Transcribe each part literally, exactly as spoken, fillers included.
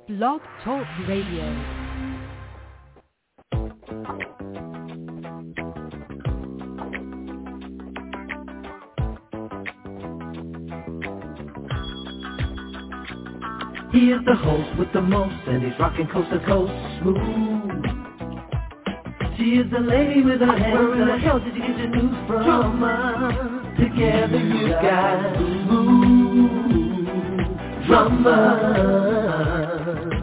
Blog Talk Radio. He is the host with the most, and he's rocking coast to coast, smooth. She is the lady with her hands. Where in the hell did you get your news from? Drama. Together you got smooth drama.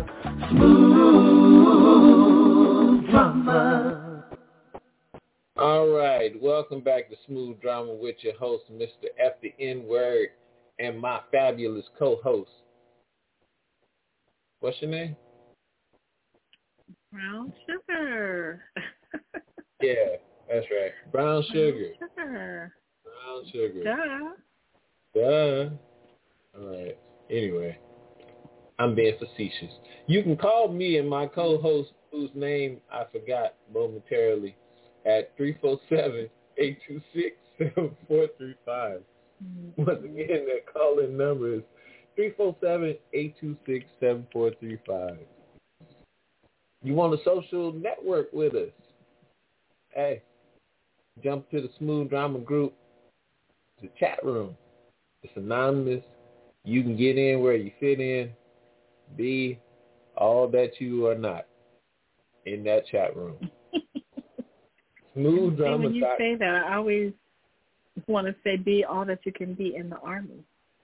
Smooth drama. All right, welcome back to Smooth Drama with your host, Mister F the N-Word, and my fabulous co-host. What's your name? Brown Sugar. Yeah, that's right. Brown Sugar. Brown Sugar. Brown Sugar. Duh. Duh. All right. Anyway, I'm being facetious. You can call me and my co-host, whose name I forgot momentarily, at three four seven, eight two six, seven four three five. Mm-hmm. Once again, that call-in number is three four seven, eight two six, seven four three five. You want a social network with us? Hey, jump to the Smooth Drama group, the chat room. It's anonymous. You can get in where you fit in. Be all that you are not in that chat room. Smooth Drama. When you say that, I always want to say be all that you can be in the Army.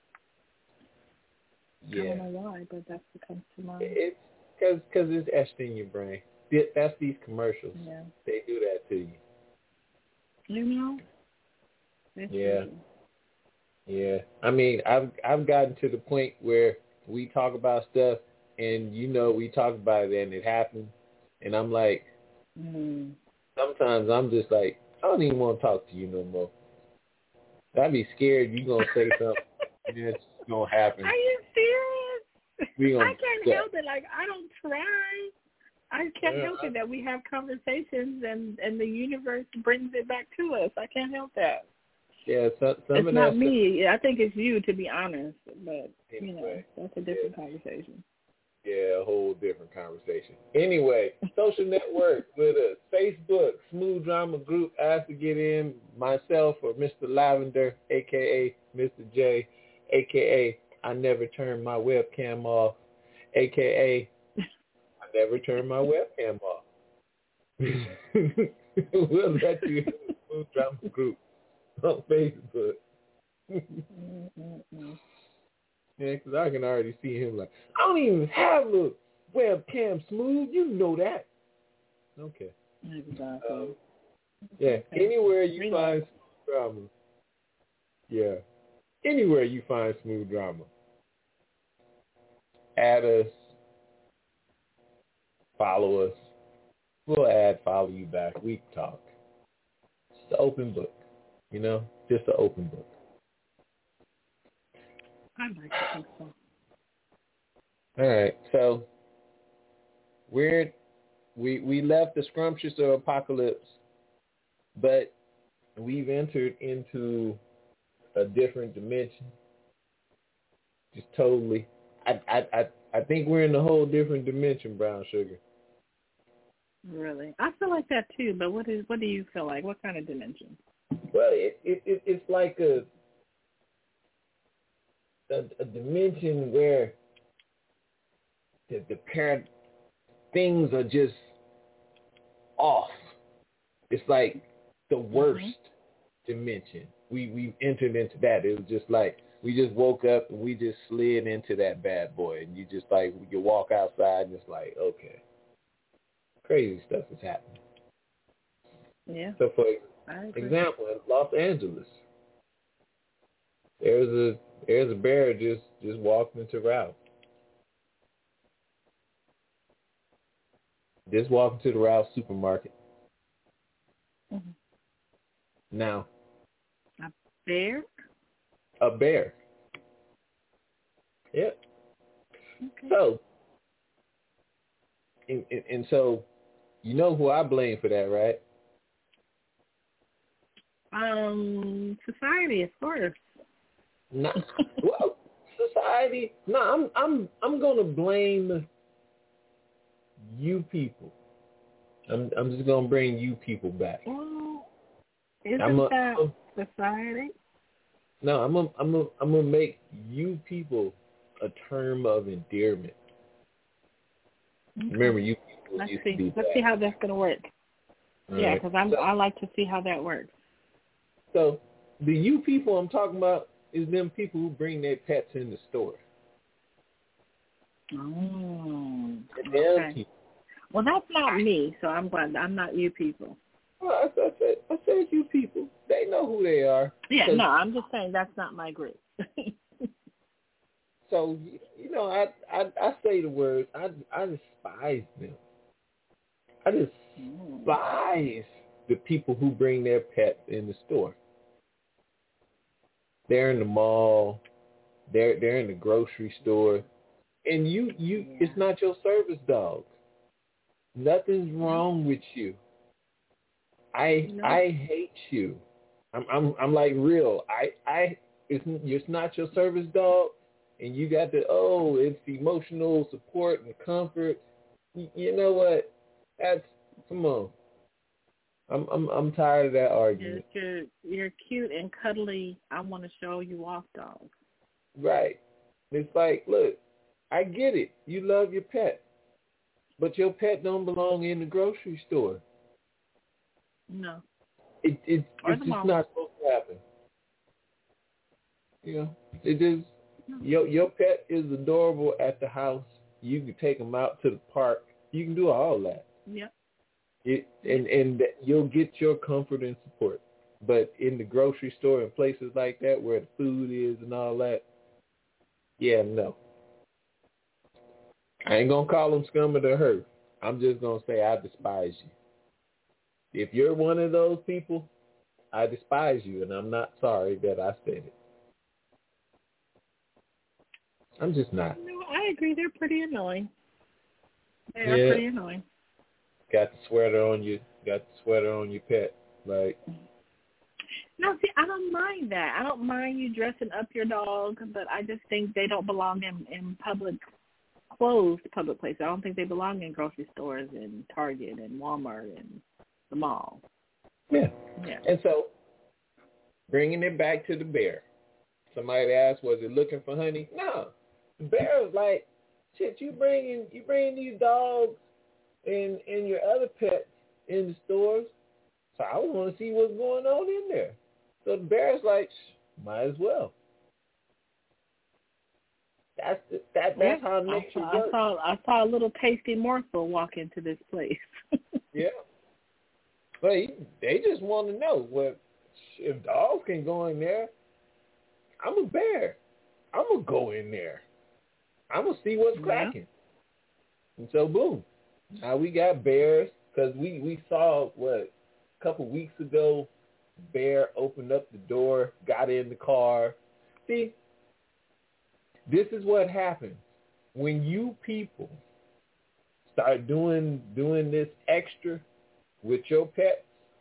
Yeah. I don't know why, but that's what comes to mind. It's because cause it's etched in your brain. That's these commercials. Yeah. They do that to you. You know? That's yeah. Crazy. Yeah. I mean, I've I've gotten to the point where we talk about stuff, and you know, we talk about it, and it happens, and I'm like, mm. sometimes I'm just like, I don't even want to talk to you no more. I'd be scared you're gonna say something, and it's gonna happen. Are you serious? We gonna I can't yeah. help it. Like, I don't try. I can't yeah, help I, it that we have conversations and, and the universe brings it back to us. I can't help that. Yeah, some, some it's of not that me. I think it's you, to be honest. But, anyway, you know, that's a different yeah. conversation. Yeah, a whole different conversation. Anyway, social network with us. Facebook, Smooth Drama Group. Ask to get in. Myself or Mister Lavender, a k a. Mister J, a k a. I never turn my webcam off, a k a. I never turn my webcam off. We'll let you in the Smooth Drama Group on Facebook. mm-hmm. Yeah, because I can already see him like, I don't even have a webcam, Smooth. You know that. Okay. Exactly. Um, yeah, okay. Anywhere you Relax. find Smooth Drama. Yeah. Anywhere you find Smooth Drama. Add us. Follow us. We'll add, follow you back. We can talk. It's an open book. You know? Just an open book. I like to think so. All right, so we're we we left the scrumptious of apocalypse, but we've entered into a different dimension. Just totally, I I I, I think we're in a whole different dimension, Brown Sugar. Really, I feel like that too. But what is what do you feel like? What kind of dimension? Well, it it, it it's like a. A, a dimension where the, the parent things are just off. It's like the worst mm-hmm. dimension. We we entered into that. It was just like we just woke up and we just slid into that bad boy, and you just like you walk outside and it's like, okay, crazy stuff is happening. Yeah. So for example, in Los Angeles, there's a There's a bear just, just walking into Ralph. Just walking to the Ralph supermarket. Mm-hmm. Now. A bear? A bear. Yep. Okay. So, and, and, and so, you know who I blame for that, right? Um, society, of course. No, well, society. No, I'm I'm I'm gonna blame you people. I'm I'm just gonna bring you people back. Well, isn't I'm a, that I'm a, society? no, I'm a, I'm a, I'm gonna make you people a term of endearment. Okay. Remember, you people Let's used see. to be Let's bad. see how that's gonna work. All yeah, right. because I'm so, I like to see how that works. So the you people I'm talking about is them people who bring their pets in the store. Oh, Them okay. people. Well, that's not me, so I'm glad I'm not you people. Well, I, I said, I said you people. They know who they are. Yeah, no, I'm just saying that's not my group. So you know, I, I I say the words. I I despise them. I despise the people who bring their pets in the store. They're in the mall. They're they're in the grocery store, and you you Yeah. it's not your service dog. Nothing's wrong with you. I No. I hate you. I'm I'm I'm like real. I I it's it's not your service dog, and you got the oh it's emotional support and comfort. You, you know what? That's come on. I'm I'm I'm tired of that argument. You're, you're, you're cute and cuddly. I want to show you off, dog. Right. It's like, look, I get it. You love your pet, but your pet don't belong in the grocery store. No. It it Or it's the just mall. not supposed to happen. You know, it is. Your your pet is adorable at the house. You can take them out to the park. You can do all that. Yep. It, and and you'll get your comfort and support. But in the grocery store and places like that where the food is and all that, yeah, no. I ain't gonna call them scum of the earth. I'm just gonna say I despise you. If you're one of those people, I despise you, and I'm not sorry that I said it. I'm just not. No, I agree. They're pretty annoying. They are Yeah. pretty annoying. Got the sweater on you. Got the sweater on your pet. Like, No, see, I don't mind that. I don't mind you dressing up your dog, but I just think they don't belong in, in public, closed public places. I don't think they belong in grocery stores and Target and Walmart and the mall. yeah. Yeah. And so, bringing it back to the bear. Somebody asked, was it looking for honey? No. The bear was like, shit, you bringing you bringing these dogs and and your other pets in the stores, so I want to see what's going on in there. So the bear's like, might as well. That's the, that. That's Yeah, how I nature saw, I works. saw I saw a little tasty morsel walk into this place. Yeah. But he, they just want to know, well, if dogs can go in there, I'm a bear. I'm going to go in there. I'm going to see what's Yeah. cracking. And so, boom. Now we got bears because we, we saw, what, a couple weeks ago, bear opened up the door, got in the car. See, this is what happens when you people start doing doing this extra with your pets.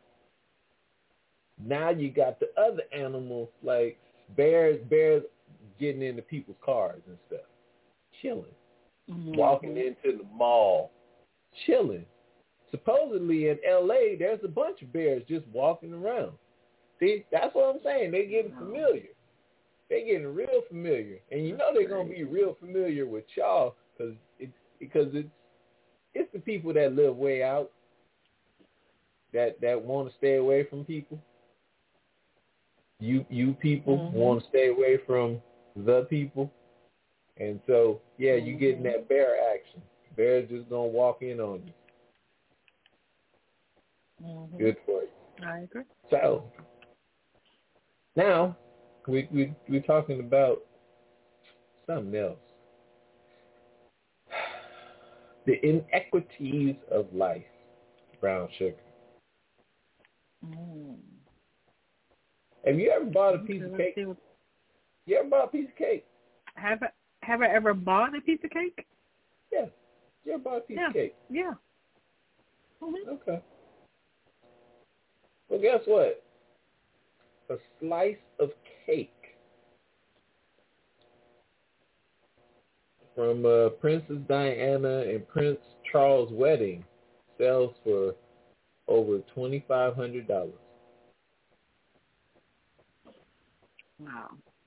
Now you got the other animals like bears, bears getting into people's cars and stuff, chilling, Mm-hmm. walking into the mall, chilling. Supposedly in L A, there's a bunch of bears just walking around. See, that's what I'm saying. They're getting familiar. They're getting real familiar, and you know they're gonna be real familiar with y'all because it's because it's it's the people that live way out that that want to stay away from people. You you people Mm-hmm. want to stay away from the people, and so yeah, you getting that bear action. Bear's just gonna walk in on you. Mm-hmm. Good for you. I agree. So now we we we're talking about something else. The inequities of life, brown sugar. Mm. Have you ever bought a Okay, piece of let's cake? see what- You ever bought a piece of cake? Have I have I ever bought a piece of cake? Yeah. You ever bought a piece Yeah. of cake? Yeah. Mm-hmm. Okay. Well, guess what? A slice of cake from uh, Princess Diana and Prince Charles' wedding sells for over twenty-five hundred dollars. Wow.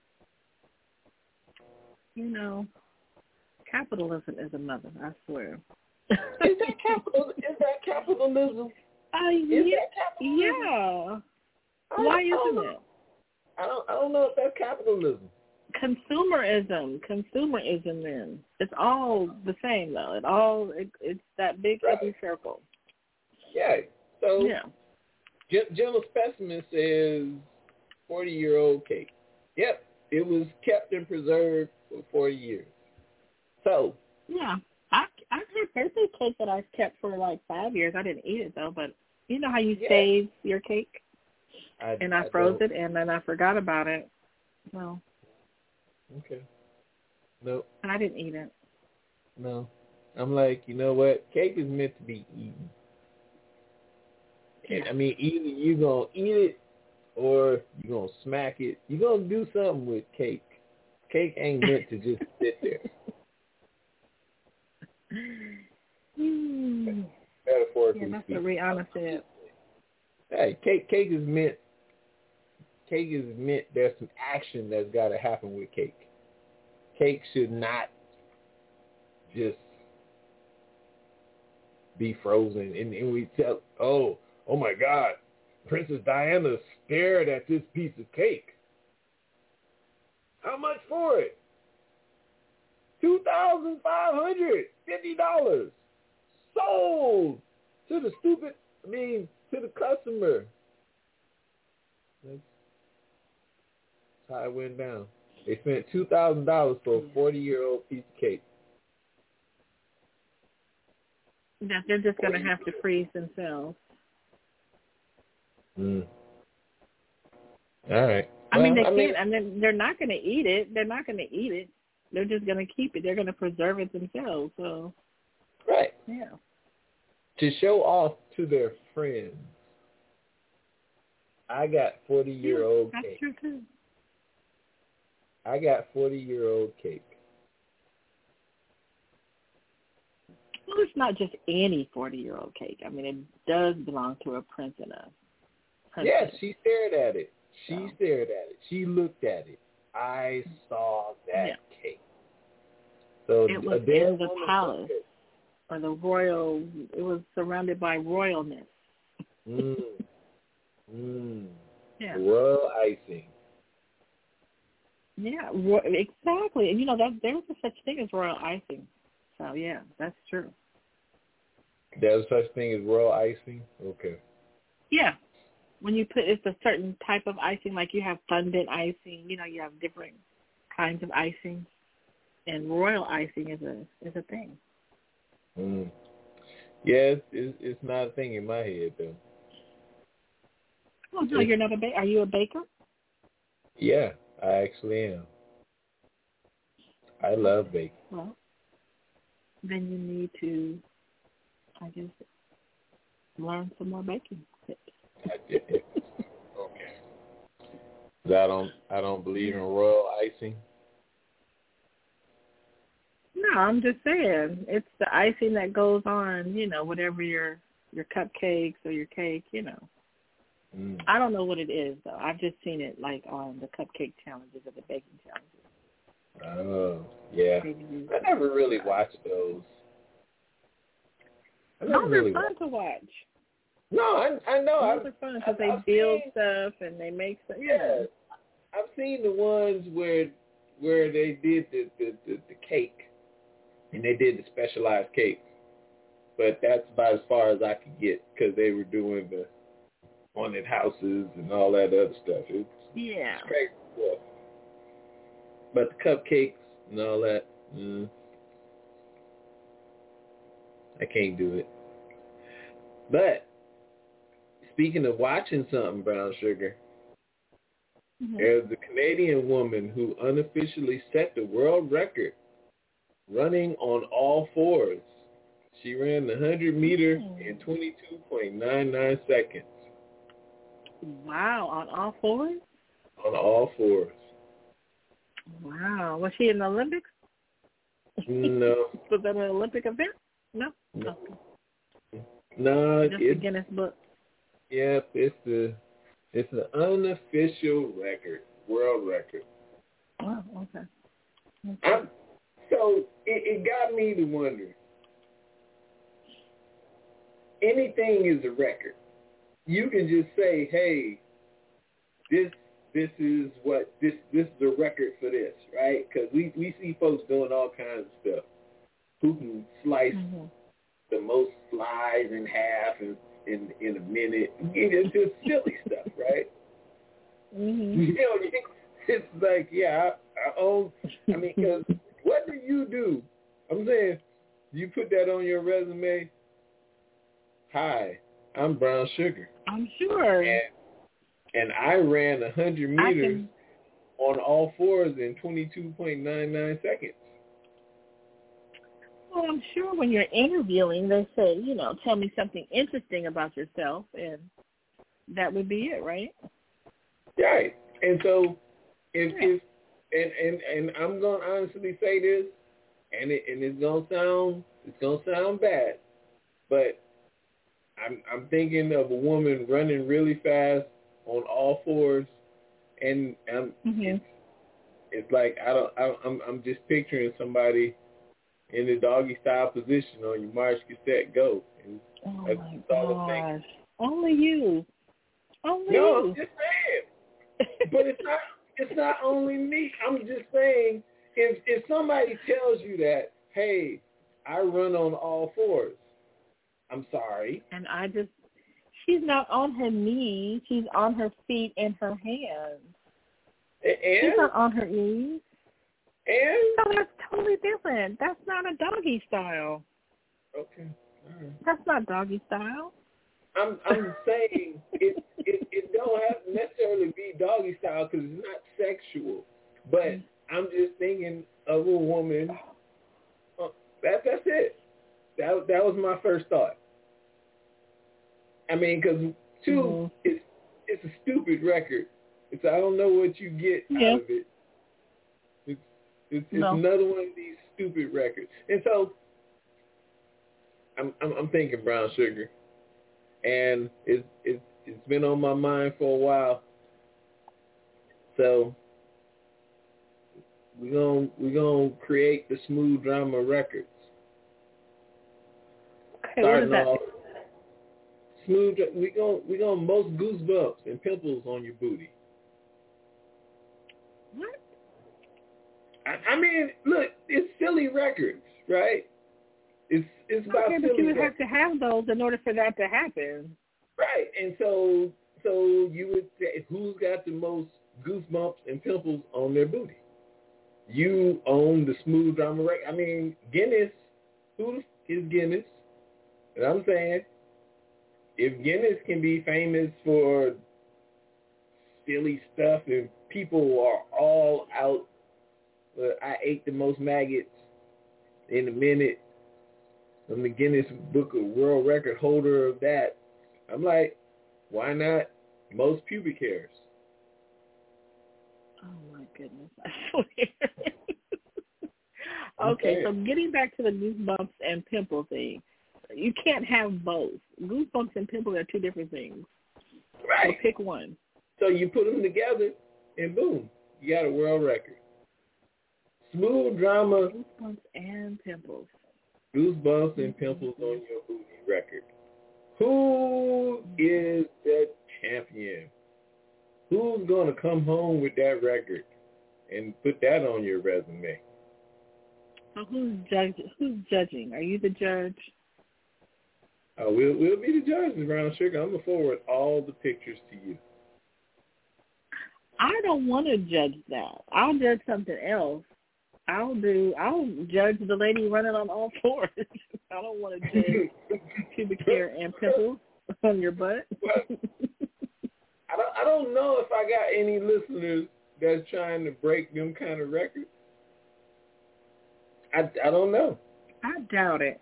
You know, capitalism is a mother, I swear. Is that capital? Is that capitalism? Uh, Is yeah, that capitalism? yeah. I, Why I isn't don't it? I don't. I don't know if that's capitalism. Consumerism, consumerism. Then it's all the same, though. It all it, it's that big Right. ugly circle. Yeah. So, Yeah. Gen- General Specimen says forty-year-old cake. Yep, it was kept and preserved for forty years. So. Yeah. I I've had birthday cake that I've kept for like five years. I didn't eat it though, but you know how you Yeah. save your cake, I, and I, I froze don't. it, and then I forgot about it. No, Okay. No, and I didn't eat it. no. I'm like, you know what? Cake is meant to be eaten. Yeah. I mean, either you're going to eat it or you're going to smack it. You're going to do something with cake. Cake ain't meant to just sit there. Mm. Metaphorically Yeah, that's speaking. what Rihanna said. Hey, cake, cake is meant, cake is meant, there's some action that's got to happen with cake. Cake should not just be frozen. And, and we tell, oh, oh my God, Princess Diana stared at this piece of cake. How much for it? two thousand five hundred fifty dollars. Sold to the stupid, I mean, to the customer. That's how it went down. They spent two thousand dollars for a forty-year-old piece of cake. That they're just going to have to freeze themselves. Mm. All right. I mean, Well, they I mean, can't. I mean, they're not going to eat it. They're not going to eat it. They're just going to keep it. They're going to preserve it themselves. So, right. yeah. To show off to their friends. I got forty-year-old yeah, that's cake. true, too. I got forty-year-old cake. Well, it's not just any forty-year-old cake. I mean, it does belong to a prince and a princess. Yes, she stared at it. She So. stared at it. She looked at it. I saw that Yeah. cake. So it was Adele in the Woman palace, Bucket. or the royal, it was surrounded by royalness. Mm. Mm. Yeah. Royal icing. Yeah, ro- exactly. And, you know, that there was a such thing as royal icing. So, yeah, that's true. There's such thing as royal icing? Okay. Yeah. When you put, it's a certain type of icing, like you have fondant icing, you know, you have different kinds of icing. And royal icing is a is a thing. Mm. Yeah, it's, it's, it's not a thing in my head, though. Oh, no, you're not a baker. Are you a baker? Yeah, I actually am. I love baking. Well, then you need to, I guess, learn some more baking tips. Okay. I don't I don't believe in royal icing. No, I'm just saying it's the icing that goes on, you know, whatever your your cupcakes or your cake, you know. Mm. I don't know what it is though. I've just seen it like on the cupcake challenges or the baking challenges. Oh, yeah. Maybe I never really watched those. I never those really are fun watched. to watch. No, I I know. Those I've, are fun because I've, they I've build seen, stuff and they make stuff. yeah, Yeah. I've seen the ones where where they did the the, the, the cake, and they did the specialized cake. But that's about as far as I could get because they were doing the haunted houses and all that other stuff. It's, Yeah. it's crazy stuff. But the cupcakes and all that, mm, I can't do it. But speaking of watching something, Brown Sugar, Mm-hmm. there's a Canadian woman who unofficially set the world record running on all fours. She ran the one hundred meter Mm. in twenty-two point nine nine seconds. Wow, on all fours? On all fours. Wow. Was she in the Olympics? No. Was that an Olympic event? No. No. Okay. No, Just it's the Guinness Book. Yep, it's the it's an unofficial record, world record. Oh, okay. okay. I'm, so it, it got me to wonder. Anything is a record. You can just say, "Hey, this this is what this this is a record for this," right? Because we, we see folks doing all kinds of stuff. Who can slice mm-hmm. the most flies in half in in, in a minute? It's just silly stuff, right? Mm-hmm. You know, it's like, yeah, I, I own. I mean, because what do you do? I'm saying, you put that on your resume. Hi, I'm Brown Sugar. I'm sure. And, and I ran one hundred meters can... on all fours in twenty-two point nine nine seconds. Well, I'm sure when you're interviewing, they say, you know, tell me something interesting about yourself, and that would be it, right? Right. And so, if, yeah. if and, and, and I'm going to honestly say this, and it and it's going to sound it's going to sound bad, but I'm I'm thinking of a woman running really fast on all fours, and I'm, mm-hmm. it's, it's like I don't, I don't I'm I'm just picturing somebody in the doggy style position on your march, get set, go. And oh that's my all gosh! Only you. Only no, you. I'm just saying. But it's not it's not only me. I'm just saying if if somebody tells you that, hey, I run on all fours. I'm sorry. And I just, she's not on her knees. She's on her feet and her hands. And? She's not on her knees. And? No, that's totally different. That's not a doggy style. Okay. All right. That's not doggy style. I'm I'm saying it, it it don't have to necessarily be doggy style because it's not sexual. But I'm just thinking of a woman. Uh, that that's it. That that was my first thought. I mean, because two, mm-hmm. it's it's a stupid record. It's I don't know what you get yeah. out of it. It's it's, it's no. another one of these stupid records. And so I'm I'm, I'm thinking Brown Sugar, and it's it's it's been on my mind for a while. So we're gonna we're gonna create the Smooth Drama Records. Okay, what is that? Off, smooth. We gonna we gonna most goosebumps and pimples on your booty. What? I, I mean, look, it's silly records, right? It's it's about okay, silly but you would records. have to have those in order for that to happen. Right, and so so you would say, who's got the most goosebumps and pimples on their booty? You own the Smooth Drama record. I mean, Guinness. Who is Guinness? And I'm saying, if Guinness can be famous for silly stuff and people are all out, uh, I ate the most maggots in a minute, I'm the Guinness Book of World Record holder of that. I'm like, why not most pubic hairs? Oh, my goodness. I swear. Okay, so getting back to the goosebumps and pimple thing. You can't have both. Goosebumps and pimples are two different things. Right. So pick one. So you put them together, and boom, you got a world record. Smooth Drama. Goosebumps and pimples. Goosebumps and pimples on your booty record. Who is the champion? Who's going to come home with that record and put that on your resume? So who's judge? Who's judging? Are you the judge? Uh, we'll we'll be the judges, Brown Sugar. I'm gonna forward all the pictures to you. I don't want to judge that. I'll judge something else. I'll do. I'll judge the lady running on all fours. I don't want to judge pubic hair and pimples on your butt. Well, I don't. I don't know if I got any listeners that's trying to break them kind of records. I I don't know. I doubt it.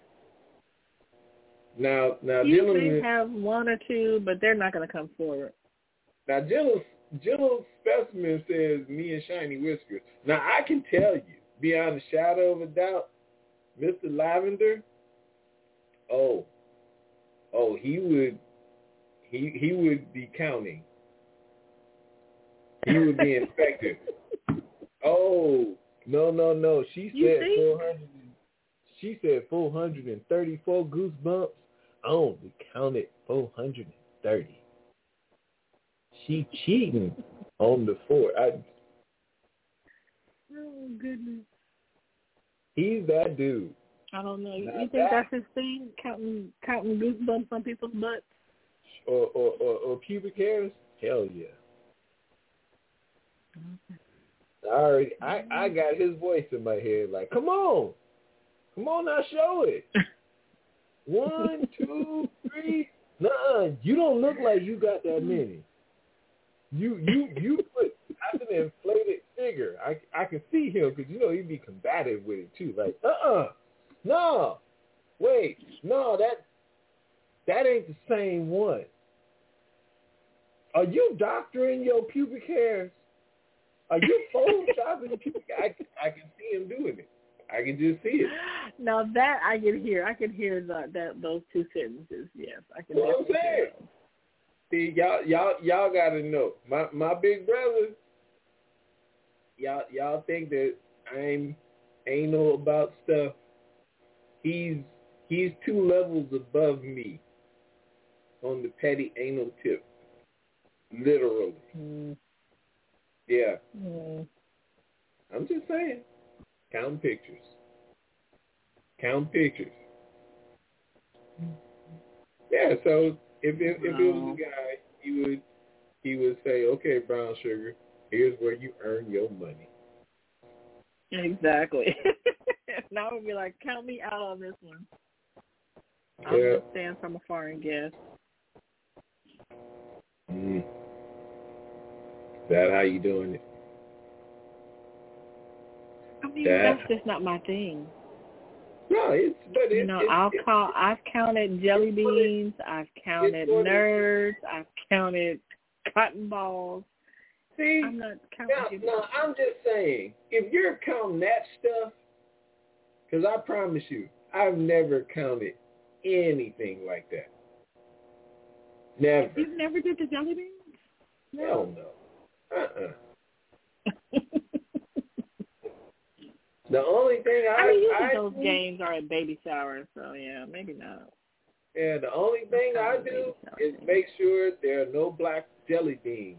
Now, now, you Jill may have one or two, but they're not going to come forward. Now, Jill, Jill Specimen says me and Shiny Whiskers. Now, I can tell you, beyond a shadow of a doubt, Mister Lavender, oh, oh, he would, he he would be counting. He would be inspected. Oh, no, no, no. She said four hundred. She said four hundred and thirty-four goosebumps. I only counted four hundred and thirty. She cheating on the four. I, oh goodness. He's that dude. I don't know. You Not think that. that's his thing? Counting counting goosebumps on people's butts? Or or, or, or pubic hairs? Hell yeah. Okay. I already I, I got his voice in my head like, come on. Come on now, show it. One, two, three. Nuh-uh. You don't look like you got that many. You you you put that's an inflated figure. I I can see him because you know he'd be combative with it too. Like uh-uh, no, wait, no, that that ain't the same one. Are you doctoring your pubic hairs? Are you photoshopping pubic? I I can see him doing it. I can just see it. Now that I can hear, I can hear the, that those two sentences. Yes, I can. You know what I'm saying? See, y'all, y'all, y'all gotta know. My my big brother, y'all, y'all think that I'm anal about stuff. He's he's two levels above me on the petty anal tip, literally. Mm. Yeah. Mm. I'm just saying. Count pictures. Count pictures. Yeah. So if if, if it was a guy, he would he would say, "Okay, brown sugar, here's where you earn your money." Exactly. Now I would be like, count me out on this one. I'll Yeah. just stand from afar and guess. Mm. Is that how you doing it? I mean, That, that's just not my thing. no, it's but it, You know, it, I'll it, call. I've counted jelly beans. I've counted nerds. I've counted cotton balls. See, I'm not counting. now, people. now I'm just saying, if you're counting that stuff, because I promise you, I've never counted anything like that. Never. You never did the jelly beans? Hell no. Uh-uh. The only thing I, I mean, usually I those do, games are at baby showers, so yeah, maybe not. yeah, the only thing I do is make sure there are no black jelly beans.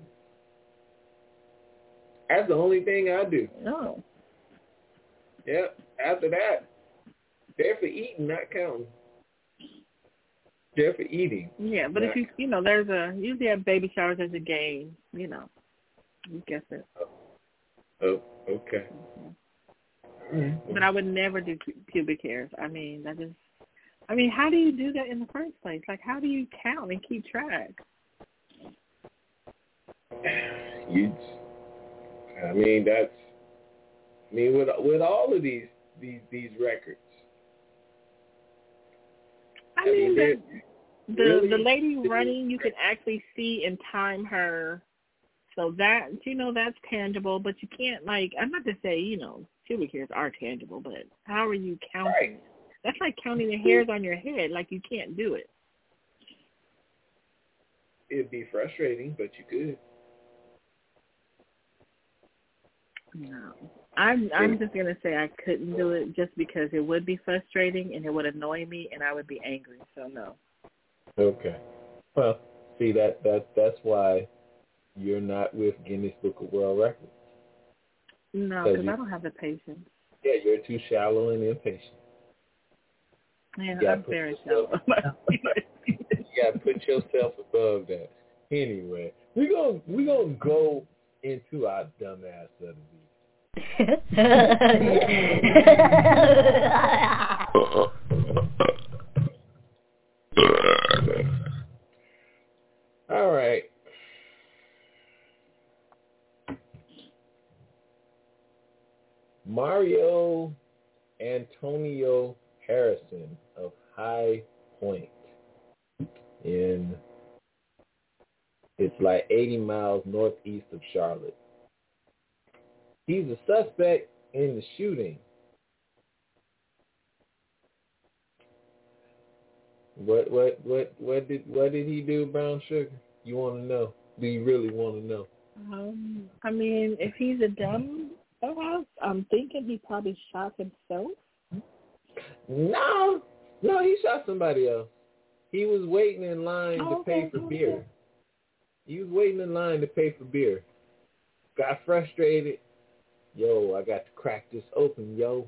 That's the only thing I do. No. Yep. After that, they're for eating, not counting. They're for eating. Yeah, but if you, you know, there's a, usually at baby showers there's a game, you know, you guess it. Oh, oh okay. Mm-hmm. Mm-hmm. But I would never do pu- pubic hairs. I mean, that just, I mean, how do you do that in the first place? Like, how do you count and keep track? You, I mean, that's, I mean, with with all of these these these records. I, I mean, mean the the, really, the lady running, you can actually see and time her. So that, you know, that's tangible, but you can't, like, I'm not to say, you know, pubic hairs are tangible, but how are you counting right. it? That's like counting the hairs on your head, like you can't do it. It'd be frustrating, but you could. No. I'm I'm just going to say I couldn't do it just because it would be frustrating and it would annoy me and I would be angry, so no. Okay. Well, see, that, that that's why you're not with Guinness Book of World Records. No, because I don't have the patience. Yeah, you're too shallow and impatient. Yeah, I'm very shallow. You got to put yourself above that. Anyway, we're going we gonna go into our dumbass of the week. All right. Mario Antonio Harrison of High Point in, it's like eighty miles northeast of Charlotte. He's a suspect in the shooting What what what what did what did he do, Brown Sugar? You want to know? Do you really want to know? Um, I mean, if he's a dumb ass, I'm thinking he probably shot himself. No, no, he shot somebody else. He was waiting in line oh, to okay. pay for beer. He was waiting in line to pay for beer. Got frustrated. Yo, I got to crack this open, yo.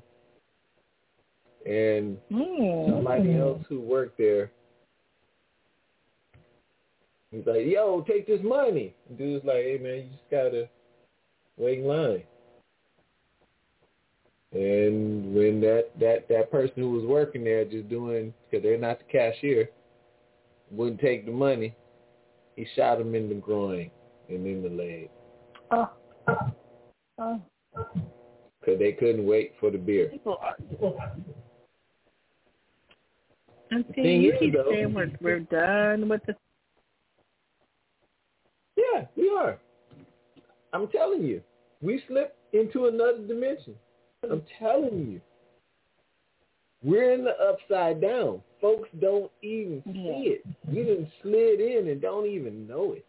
And mm. somebody else who worked there, he's like, yo, take this money. And dude's like, hey, man, you just got to wait in line. And when that, that, that person who was working there just doing, because they're not the cashier, wouldn't take the money, he shot him in the groin and in the leg. Oh. Oh. Because they couldn't wait for the beer. People are... And see, Thing you is, keep though, saying we're, we're done with the... Yeah, we are. I'm telling you. We slipped into another dimension. I'm telling you. We're in the upside down. Folks don't even see yeah. it. We done slid in and don't even know it.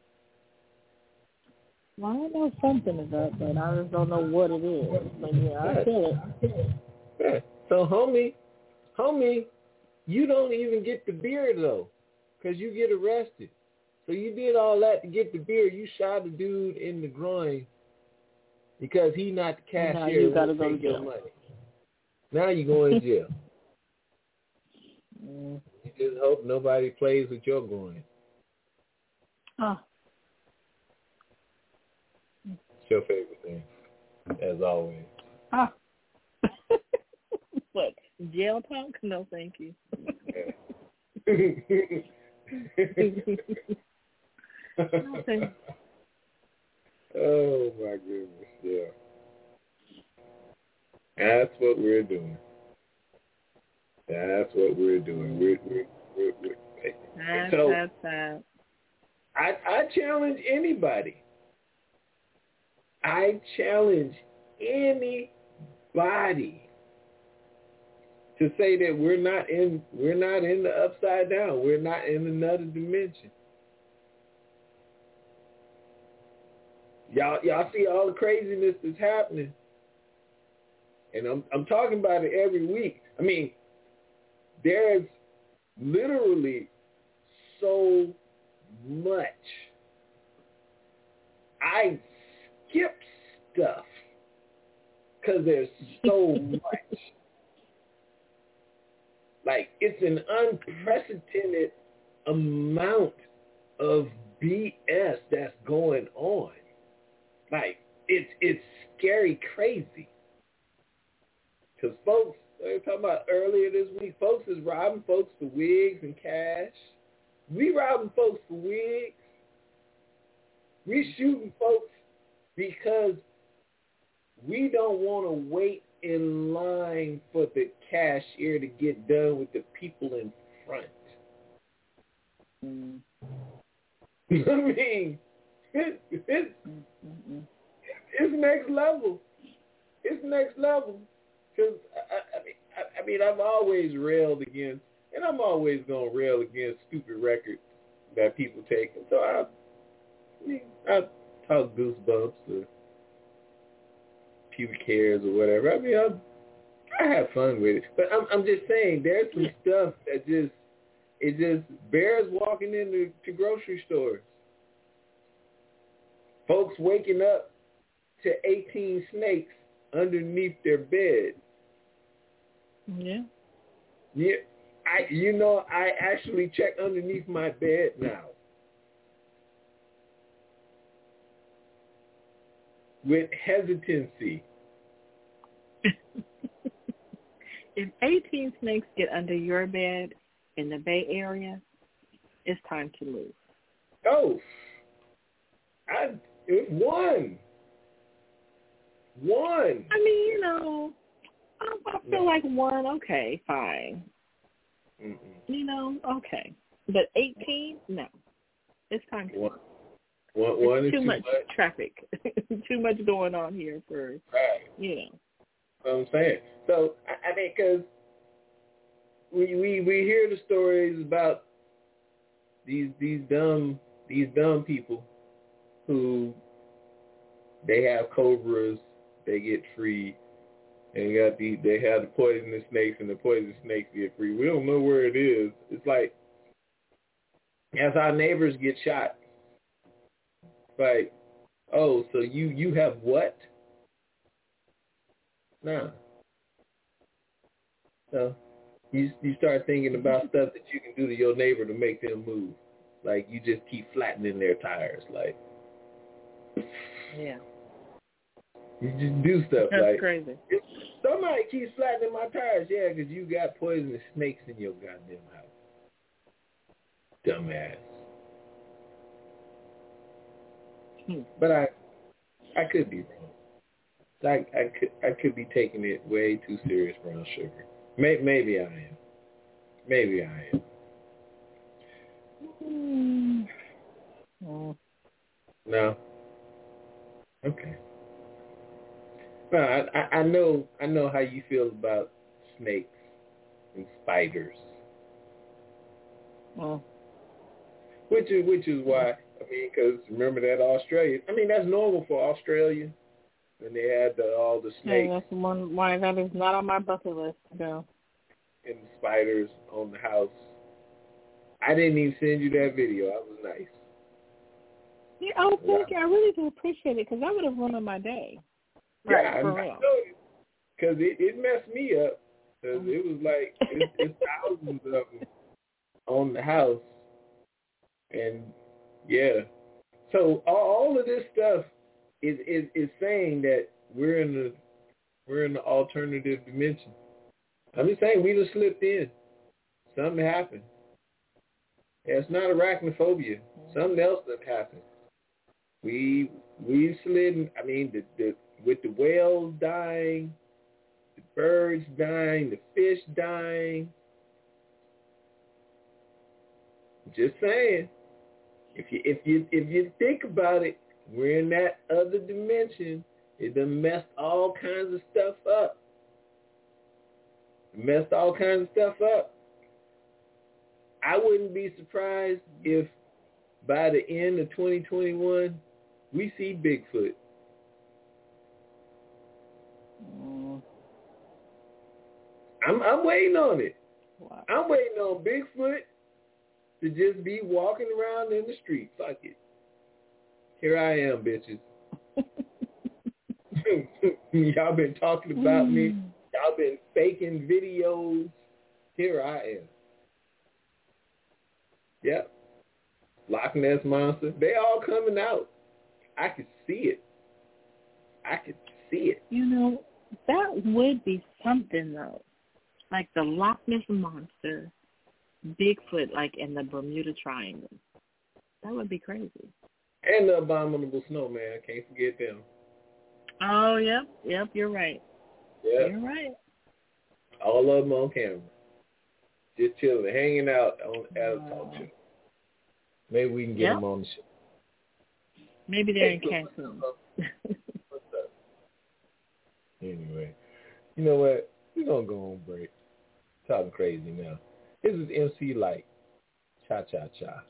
Well, I know something of that, but I just don't know what it is. But yeah, I feel it. Yeah. So, homie, homie, you don't even get the beer, though, because you get arrested. So you did all that to get the beer. You shot a dude in the groin because he not the cashier. Now you got to go to your jail. money. Now you going to jail. mm. You just hope nobody plays with your groin. Oh. It's your favorite thing, as always. Ah. What, jail talk? No, thank you. Okay. Oh, my goodness, yeah. That's what we're doing. That's what we're doing. We're, we're, we're, we're, That's, so, that's that. I, I challenge anybody. I challenge anybody to say that we're not in we're not in the upside down. We're not in another dimension. Y'all y'all see all the craziness that's happening. And I'm I'm talking about it every week. I mean, there's literally so much. I skip stuff because there's so much. Like, it's an unprecedented amount of B S that's going on. Like, it's it's scary crazy. Because folks, they were talking about earlier this week, folks is robbing folks for wigs and cash. We robbing folks for wigs. We shooting folks because we don't want to wait in line for the cashier to get done with the people in front. Mm. I mean, it's, it's, it's next level. It's next level. Because, I, I, mean, I, I mean, I've always railed against, and I'm always going to rail against stupid records that people take. And so I, I mean, I talk goosebumps or pubic hairs or whatever. I mean, I, I have fun with it. But I'm, I'm just saying, there's some stuff that just, it just bears walking into to grocery stores. Folks waking up to eighteen snakes underneath their bed. Yeah. Yeah. I, you know, I actually check underneath my bed now. With hesitancy. If eighteen snakes get under your bed in the Bay Area, it's time to move. Oh, I it one. One. I mean, you know, I, I feel No. like one, okay, fine. Mm-mm. You know, okay. But eighteen, no. It's time to One. move. One, one It's is too too much, much traffic. Too much going on here for, Right. you know. That's what I'm saying. So, I, I mean, because we, we we hear the stories about these these dumb these dumb people who they have cobras, they get free, and got the they have the poisonous snakes, and the poisonous snakes get free. We don't know where it is. It's like as our neighbors get shot, like, oh, so you you have what? Nah. So you you start thinking about stuff that you can do to your neighbor to make them move. Like you just keep flattening their tires. Like, yeah, you just do stuff. That's like crazy. Somebody keeps flattening my tires. Yeah, because you got poisonous snakes in your goddamn house. Dumbass. Hmm. But I, I could be wrong. I, I could, I could be taking it way too serious, Brown Sugar. Maybe, maybe I am. Maybe I am. Mm. Oh. No. Okay. Well, I, I, I know, I know how you feel about snakes and spiders. Oh. Which is, which is why, I mean, because remember that Australia. I mean, that's normal for Australia. And they had the, all the snakes. Yeah, that's one why that is not on my bucket list to go. And the spiders on the house. I didn't even send you that video. I was nice. Yeah, oh, thank you. I really do appreciate it because that would have ruined my day. Right, yeah, for I real. Because it, it messed me up. Cause it was like, it's, it's thousands of them on the house. And, yeah. So all, all of this stuff is, is is saying that we're in the we're in the alternative dimension. I'm just saying we just slipped in. Something happened. Yeah, it's not arachnophobia. Something else that happened. We we slid. I mean, the, the with the whales dying, the birds dying, the fish dying. Just saying. If you if you if you think about it, we're in that other dimension. It done messed all kinds of stuff up. It messed all kinds of stuff up. I wouldn't be surprised if by the end of twenty twenty-one, we see Bigfoot. Mm. I'm I'm waiting on it. Wow. I'm waiting on Bigfoot to just be walking around in the street. Fuck it. Here I am, bitches. Y'all been talking about me. Y'all been faking videos. Here I am. Yep. Loch Ness Monster. They all coming out. I can see it. I can see it. You know, that would be something, though. Like the Loch Ness Monster, Bigfoot, like in the Bermuda Triangle. That would be crazy. And the Abominable Snowman. Can't forget them. Oh, yep. Yep, you're right. Yep. You're right. All of them on camera. Just chilling, hanging out on at a talk show. Maybe we can get yep. them on the show. Maybe they're in Cancun. What's up? Anyway, you know what? We're going to go on break. Talking crazy now. This is M C Light. Cha-cha-cha.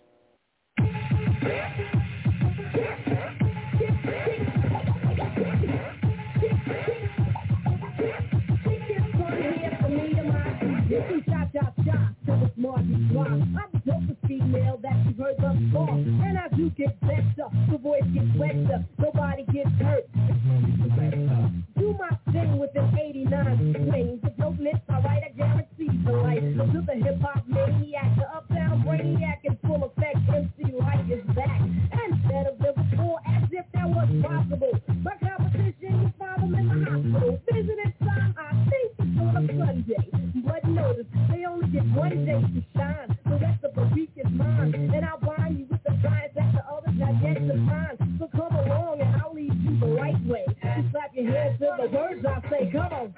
Cha-cha-cha to the smartest rock. I'm the dopest female that you've heard thus far. And I do get better, the voice gets wetter, nobody gets hurt. Do my thing with an eighty-nine swing. With no lips, alright, I guarantee the light. To the hip-hop maniac, the uptown brainiac in full effect, M C Light is back. Instead of Liverpool, as if that was possible. My competition, you find them in the hospital. Visiting time, I think it's on a Sunday. But notice, they only get one day to shine. The rest of the week is mine. And I'll bind you with the signs that the others have yet to find. So come along and I'll lead you the right way. You slap your hands to the words I say, come on.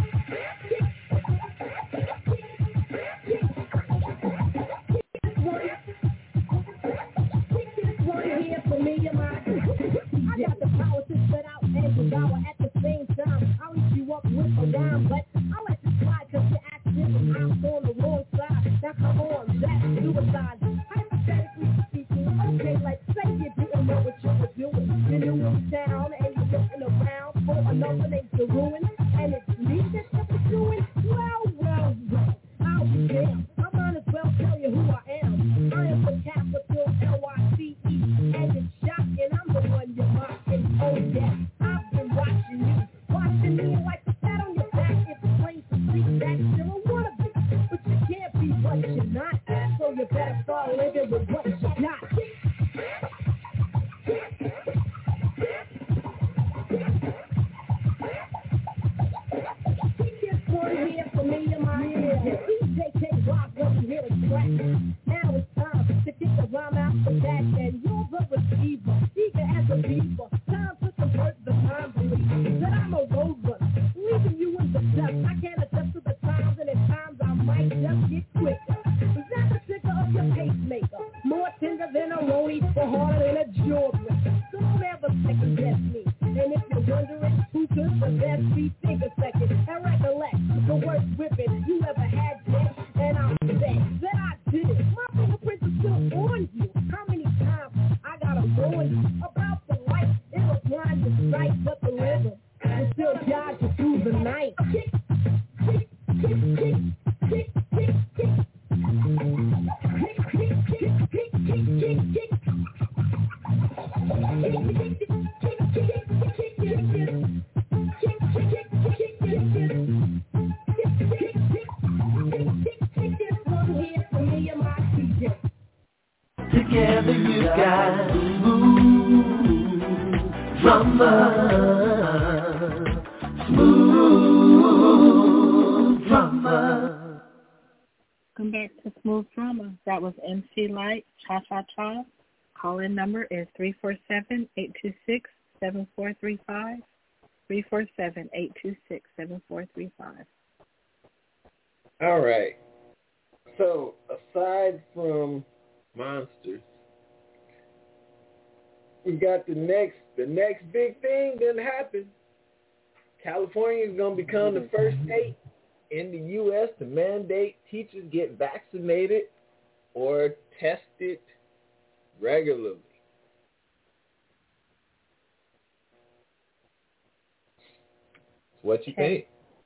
I got the power to set out and devour at the same time. I'll eat you up with a rhyme, but I'll let you slide cause you're acting out on the wrong you better start living with what you got. Keep this one here for me and my ear. D J K Rock when you hear a track. Now it's time to get the rhyme out the back, and you're the receiver, eager as a beaver. Time to convert the time belief that I'm a road runner, leaving you in the dust. I can't adjust to the times, and at times I might just get quicker. Is that the trigger of your pacemaker? More tender than a rollie, or harder than a Jordan. So don't ever second guess me. And if you're wondering who could the best be, think a second and recollect the worst whipping you ever had yet. And I'll say that I did it. My fingerprints are still on you. How many times I gotta warn you about the light? It'll blind your sight, but the rhythm will still guide you through the night. Kick, kick, kick, kick, kick, kick, kick. Kick, kick, kick, kick, kick, kick, kick. Together you got smooth drummer, smooth drummer. Welcome back to Smooth Drama. That was M C Light, Cha Cha Cha. Call-in number is three four seven, eight two six, seven four three five, three four seven, eight two six, seven four three five. All right. So, aside from monsters, we got the next the next big thing that happened. California is going to become the first state in the U S to mandate teachers get vaccinated or tested regularly. What you think?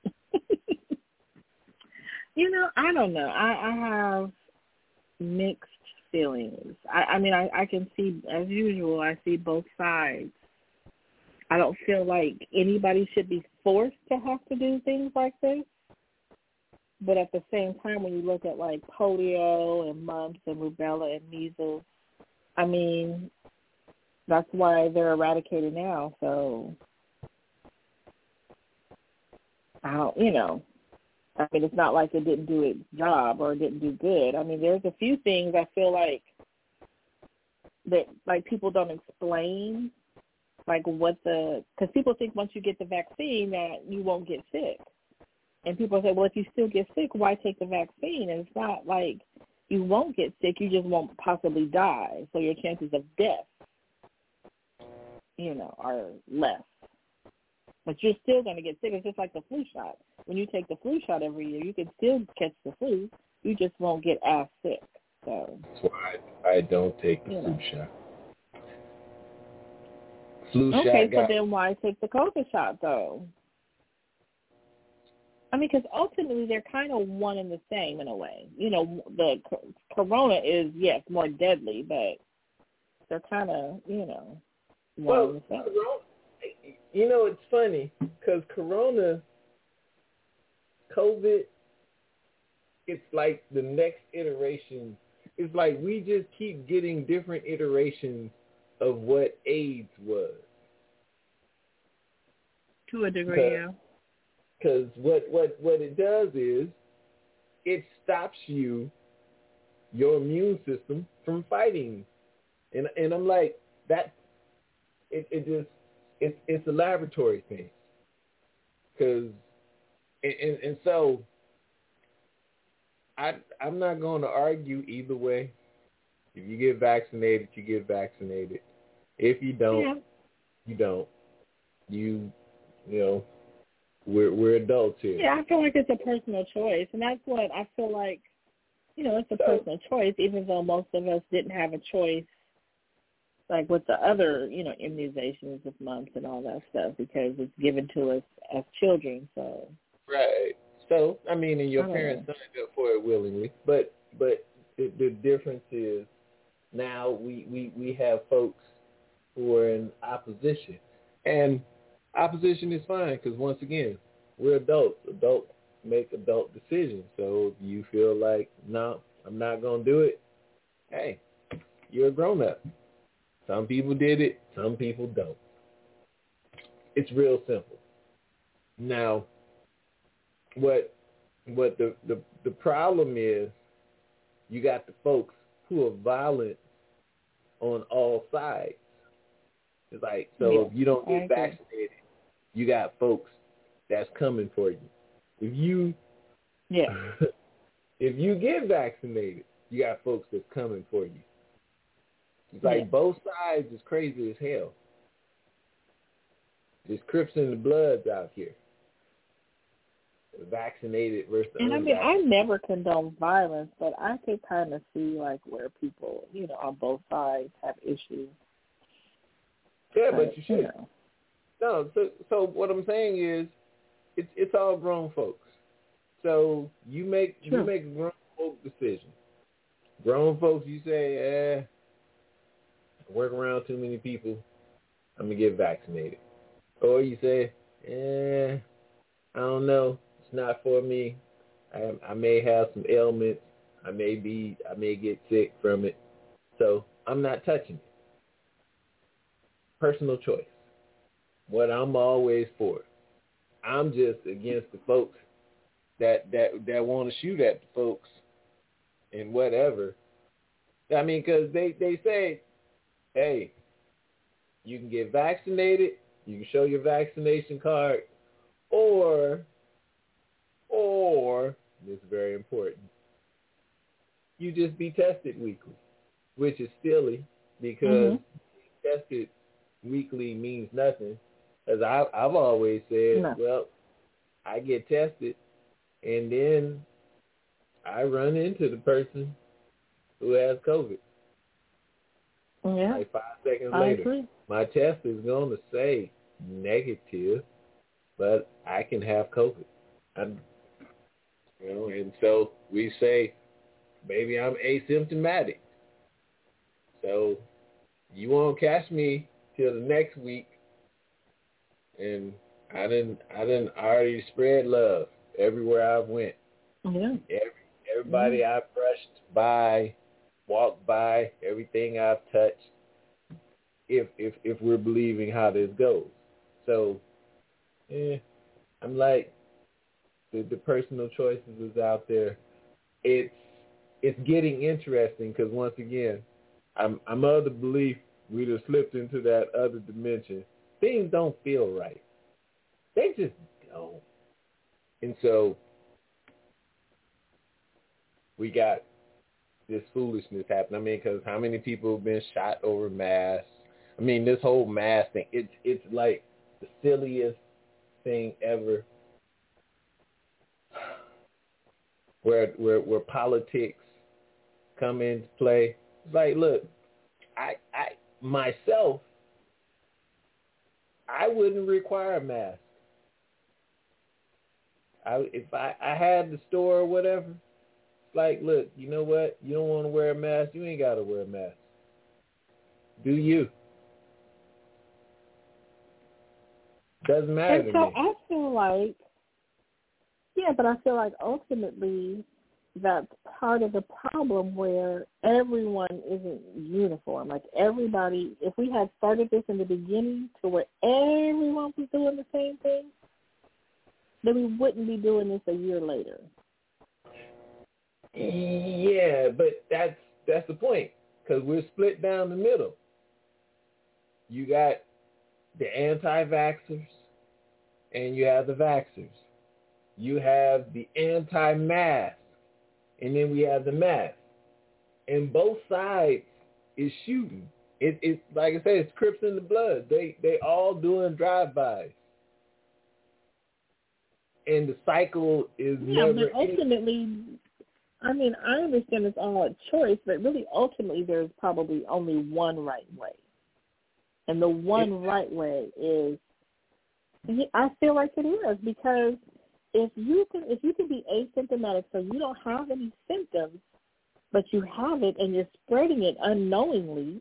You know, I don't know. I, I have mixed feelings. I, I mean, I, I can see, as usual, I see both sides. I don't feel like anybody should be forced to have to do things like this. But at the same time, when you look at, like, polio and mumps and rubella and measles, I mean, that's why they're eradicated now. So, I don't, you know. I mean, it's not like it didn't do its job or it didn't do good. I mean, there's a few things I feel like that, like, people don't explain, like, what the, because people think once you get the vaccine that you won't get sick. And people say, well, if you still get sick, why take the vaccine? And it's not like you won't get sick, you just won't possibly die. So your chances of death, you know, are less. But you're still going to get sick. It's just like the flu shot. When you take the flu shot every year, you can still catch the flu. You just won't get as sick. So that's why I, I don't take the flu know. shot. Flu okay, shot. Okay, so got... then why take the COVID shot, though? I mean, because ultimately they're kind of one and the same in a way. You know, the corona is, yes, more deadly, but they're kind of, you know, one well, and the same. Corona, you know, it's funny because corona, COVID, it's like the next iteration. It's like we just keep getting different iterations of what AIDS was. To a degree, yeah. Because what, what, what it does is it stops you, your immune system, from fighting. And and I'm like, that, it, it just, it, it's a laboratory thing. Because, and, and, and so, I, I'm not going to argue either way. If you get vaccinated, you get vaccinated. If you don't, yeah. you don't. You, you know, we're we're adults here. Yeah, I feel like it's a personal choice, and that's what I feel like. You know, it's a so, personal choice, even though most of us didn't have a choice, like with the other, you know, immunizations with mumps and all that stuff, because it's given to us as children. So right. So I mean, and your parents signed up for it willingly, but but the, the difference is now we, we, we have folks who are in opposition, and opposition is fine because once again, we're adults. Adults make adult decisions. So if you feel like, no, I'm not going to do it, hey, you're a grown-up. Some people did it. Some people don't. It's real simple. Now, what what the, the, the problem is, you got the folks who are violent on all sides. It's like, so yeah, if you don't get I agree. vaccinated, you got folks that's coming for you. If you yeah. if you get vaccinated, you got folks that's coming for you. It's like Yeah. both sides is crazy as hell. There's Crips and the Bloods out here. The vaccinated versus the And I mean, I unvaccinated. never condone violence, but I could kind of see like where people, you know, on both sides have issues. Yeah, But, but you should. you know. No, so so what I'm saying is, it's it's all grown folks. So you make Sure. you make a grown folk decision. Grown folks, you say, eh, I work around too many people, I'm gonna get vaccinated. Or you say, eh, I don't know, it's not for me. I I may have some ailments. I may be I may get sick from it. So I'm not touching it. Personal choice. What I'm always for. I'm just against the folks that that that want to shoot at the folks and whatever. I mean, because they, they say, hey, you can get vaccinated, you can show your vaccination card, or, or, this is very important, you just be tested weekly, which is silly because Mm-hmm. tested weekly means nothing. As I, I've always said, No. well, I get tested, and then I run into the person who has COVID. Yeah. Like five seconds I later, agree. my test is going to say negative, but I can have COVID. I'm, you know, and so we say, maybe I'm asymptomatic. So you won't catch me till the next week, and I didn't, I didn't already spread love everywhere I went. Yeah. Every, everybody Yeah. I brushed by, walked by, everything I've touched. If if if we're believing how this goes, so eh, I'm like the the personal choices is out there. It's it's getting interesting because once again, I'm I'm of the belief we just slipped into that other dimension. Things don't feel right. They just don't. And so we got this foolishness happening. I mean, because how many people have been shot over masks? I mean, this whole mask thing, it's it's like the silliest thing ever. Where where where politics come into play. It's like, look, I I myself, I wouldn't require a mask. I if I, I had the store or whatever, it's like, look, you know what? You don't want to wear a mask, you ain't gotta wear a mask. Do you? Doesn't matter And to so me. I feel like, yeah, but I feel like ultimately that's part of the problem where everyone isn't uniform. Like everybody, if we had started this in the beginning to where everyone was doing the same thing, then we wouldn't be doing this a year later. Yeah, but that's that's the point, because we're split down the middle. You got the anti-vaxxers and you have the vaxxers. You have the anti-mask, and then we have the mask. And both sides is shooting. It, it's like I said, it's Crips in the blood. They they all doing drive-bys. And the cycle is Yeah, never but ultimately, I mean, I understand it's all a choice, but really ultimately there's probably only one right way. And the one It, right way is, I feel like it is, because if you can if you can be asymptomatic, so you don't have any symptoms, but you have it and you're spreading it unknowingly.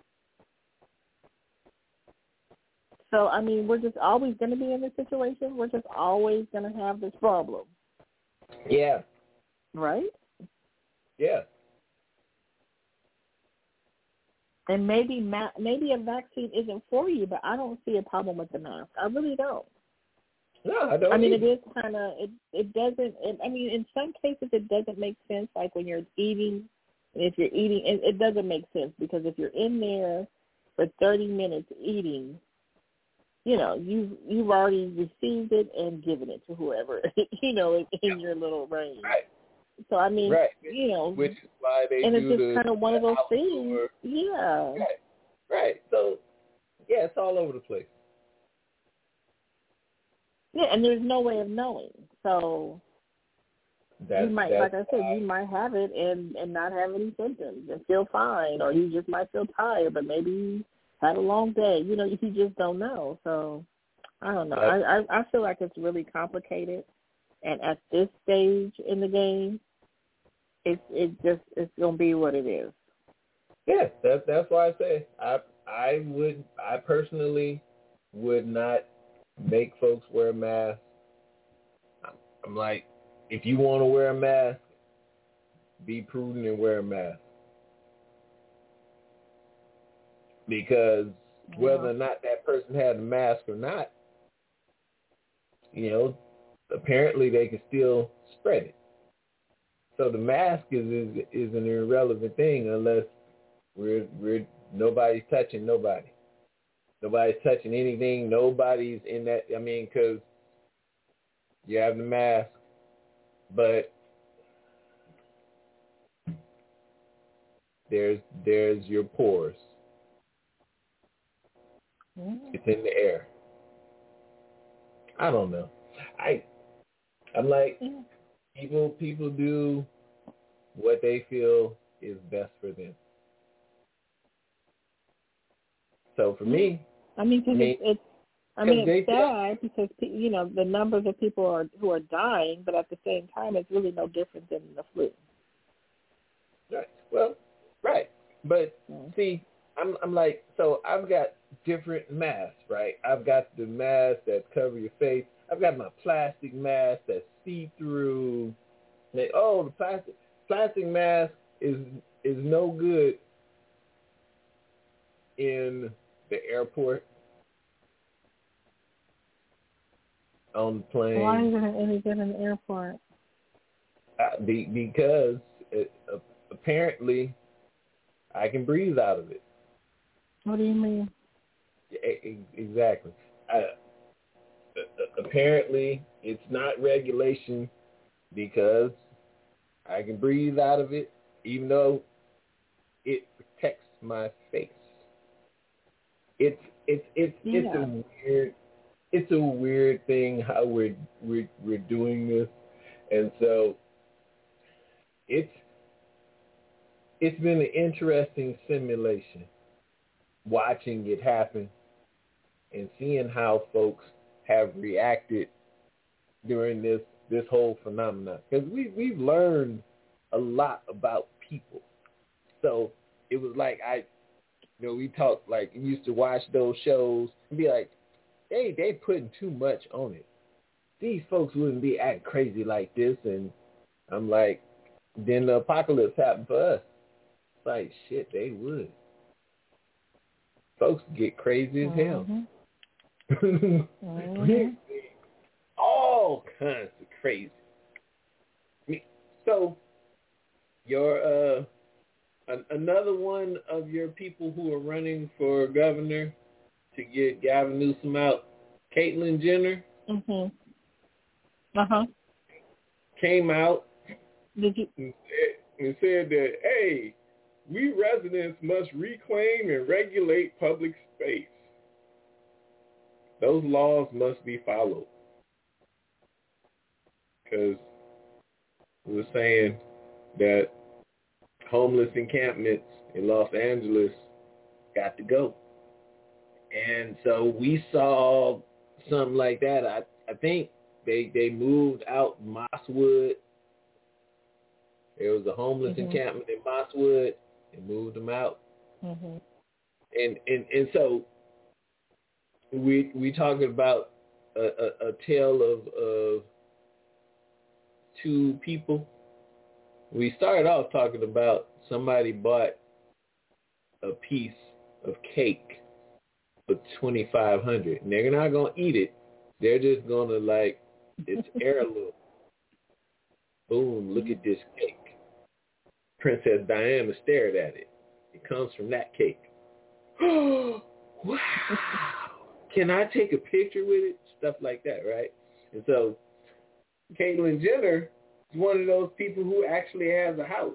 So, I mean, we're just always going to be in this situation. We're just always going to have this problem. Yeah. Right? Yeah. And maybe ma- maybe a vaccine isn't for you, but I don't see a problem with the mask. I really don't. No, I don't. I mean, either. it is kind of it. It doesn't. It, I mean, in some cases, it doesn't make sense. Like when you're eating, if you're eating, it, it doesn't make sense because if you're in there for thirty minutes eating, you know, you you've already received it and given it to whoever you know in, in your little range. Right. So I mean, right. you know, which is why they and do it's just the, kind of one of those outdoor. things. Yeah. Right. Right. So yeah, it's all over the place. Yeah, and there's no way of knowing. So That's, you might, that's like I said, you might have it and, and not have any symptoms and feel fine, or you just might feel tired, but maybe you had a long day. You know, you just don't know. So I don't know. I, I, I feel like it's really complicated, and at this stage in the game, it's it just it's gonna be what it is. Yeah, that's that's why I say I I would I personally would not make folks wear masks. I'm like, if you want to wear a mask, be prudent and wear a mask. Because whether or not that person had a mask or not, you know, apparently they can still spread it. So the mask is is, is an irrelevant thing unless we're we're nobody's touching nobody. Nobody's touching anything. Nobody's in that. I mean, because you have the mask, but there's there's your pores. Mm. It's in the air. I don't know. I I'm like mm. people people do what they feel is best for them. So for me, I mean, cause I mean, it's, it's I mean, it's sad they, because you know the numbers of people are who are dying, but at the same time, it's really no different than the flu. Right. Well, right. But mm. see, I'm I'm like, so I've got different masks, right? I've got the mask that cover your face. I've got my plastic mask that's see through. They, oh, the plastic plastic mask is is no good in the airport, on the plane. Why isn't it any good in the airport? Uh, be, because it, uh, apparently I can breathe out of it. What do you mean? Exactly. Uh, apparently it's not regulation because I can breathe out of it, even though it protects my face. It's it's it's yeah. it's a weird it's a weird thing how we're we're we're doing this, and so it's it's been an interesting simulation watching it happen and seeing how folks have reacted during this this whole phenomenon, because we we've learned a lot about people. So it was like I. You know, we talked like we used to watch those shows and be like, hey, they putting too much on it. These folks wouldn't be acting crazy like this. And I'm like, then the apocalypse happened for us. It's like, shit, they would. Folks get crazy as hell. Mm-hmm. mm-hmm. All kinds of crazy. So your uh. Another one of your people who are running for governor to get Gavin Newsom out, Caitlyn Jenner, mm-hmm. uh-huh. came out Did you? And, said, and said that, hey, we residents must reclaim and regulate public space. Those laws must be followed. Because we were saying that homeless encampments in Los Angeles got to go. And so we saw something like that. I, I think they they moved out Mosswood. There was a homeless mm-hmm. encampment in Mosswood. They moved them out. Mm-hmm. And, and and so we we talking about a, a, a tale of, of two people. We started off talking about somebody bought a piece of cake for twenty-five hundred dollars. And they're not going to eat it. They're just going to, like, it's heirloom. Boom, look at this cake. Princess Diana stared at it. It comes from that cake. Oh, wow. Can I take a picture with it? Stuff like that, right? And so Caitlyn Jenner is one of those people who actually has a house.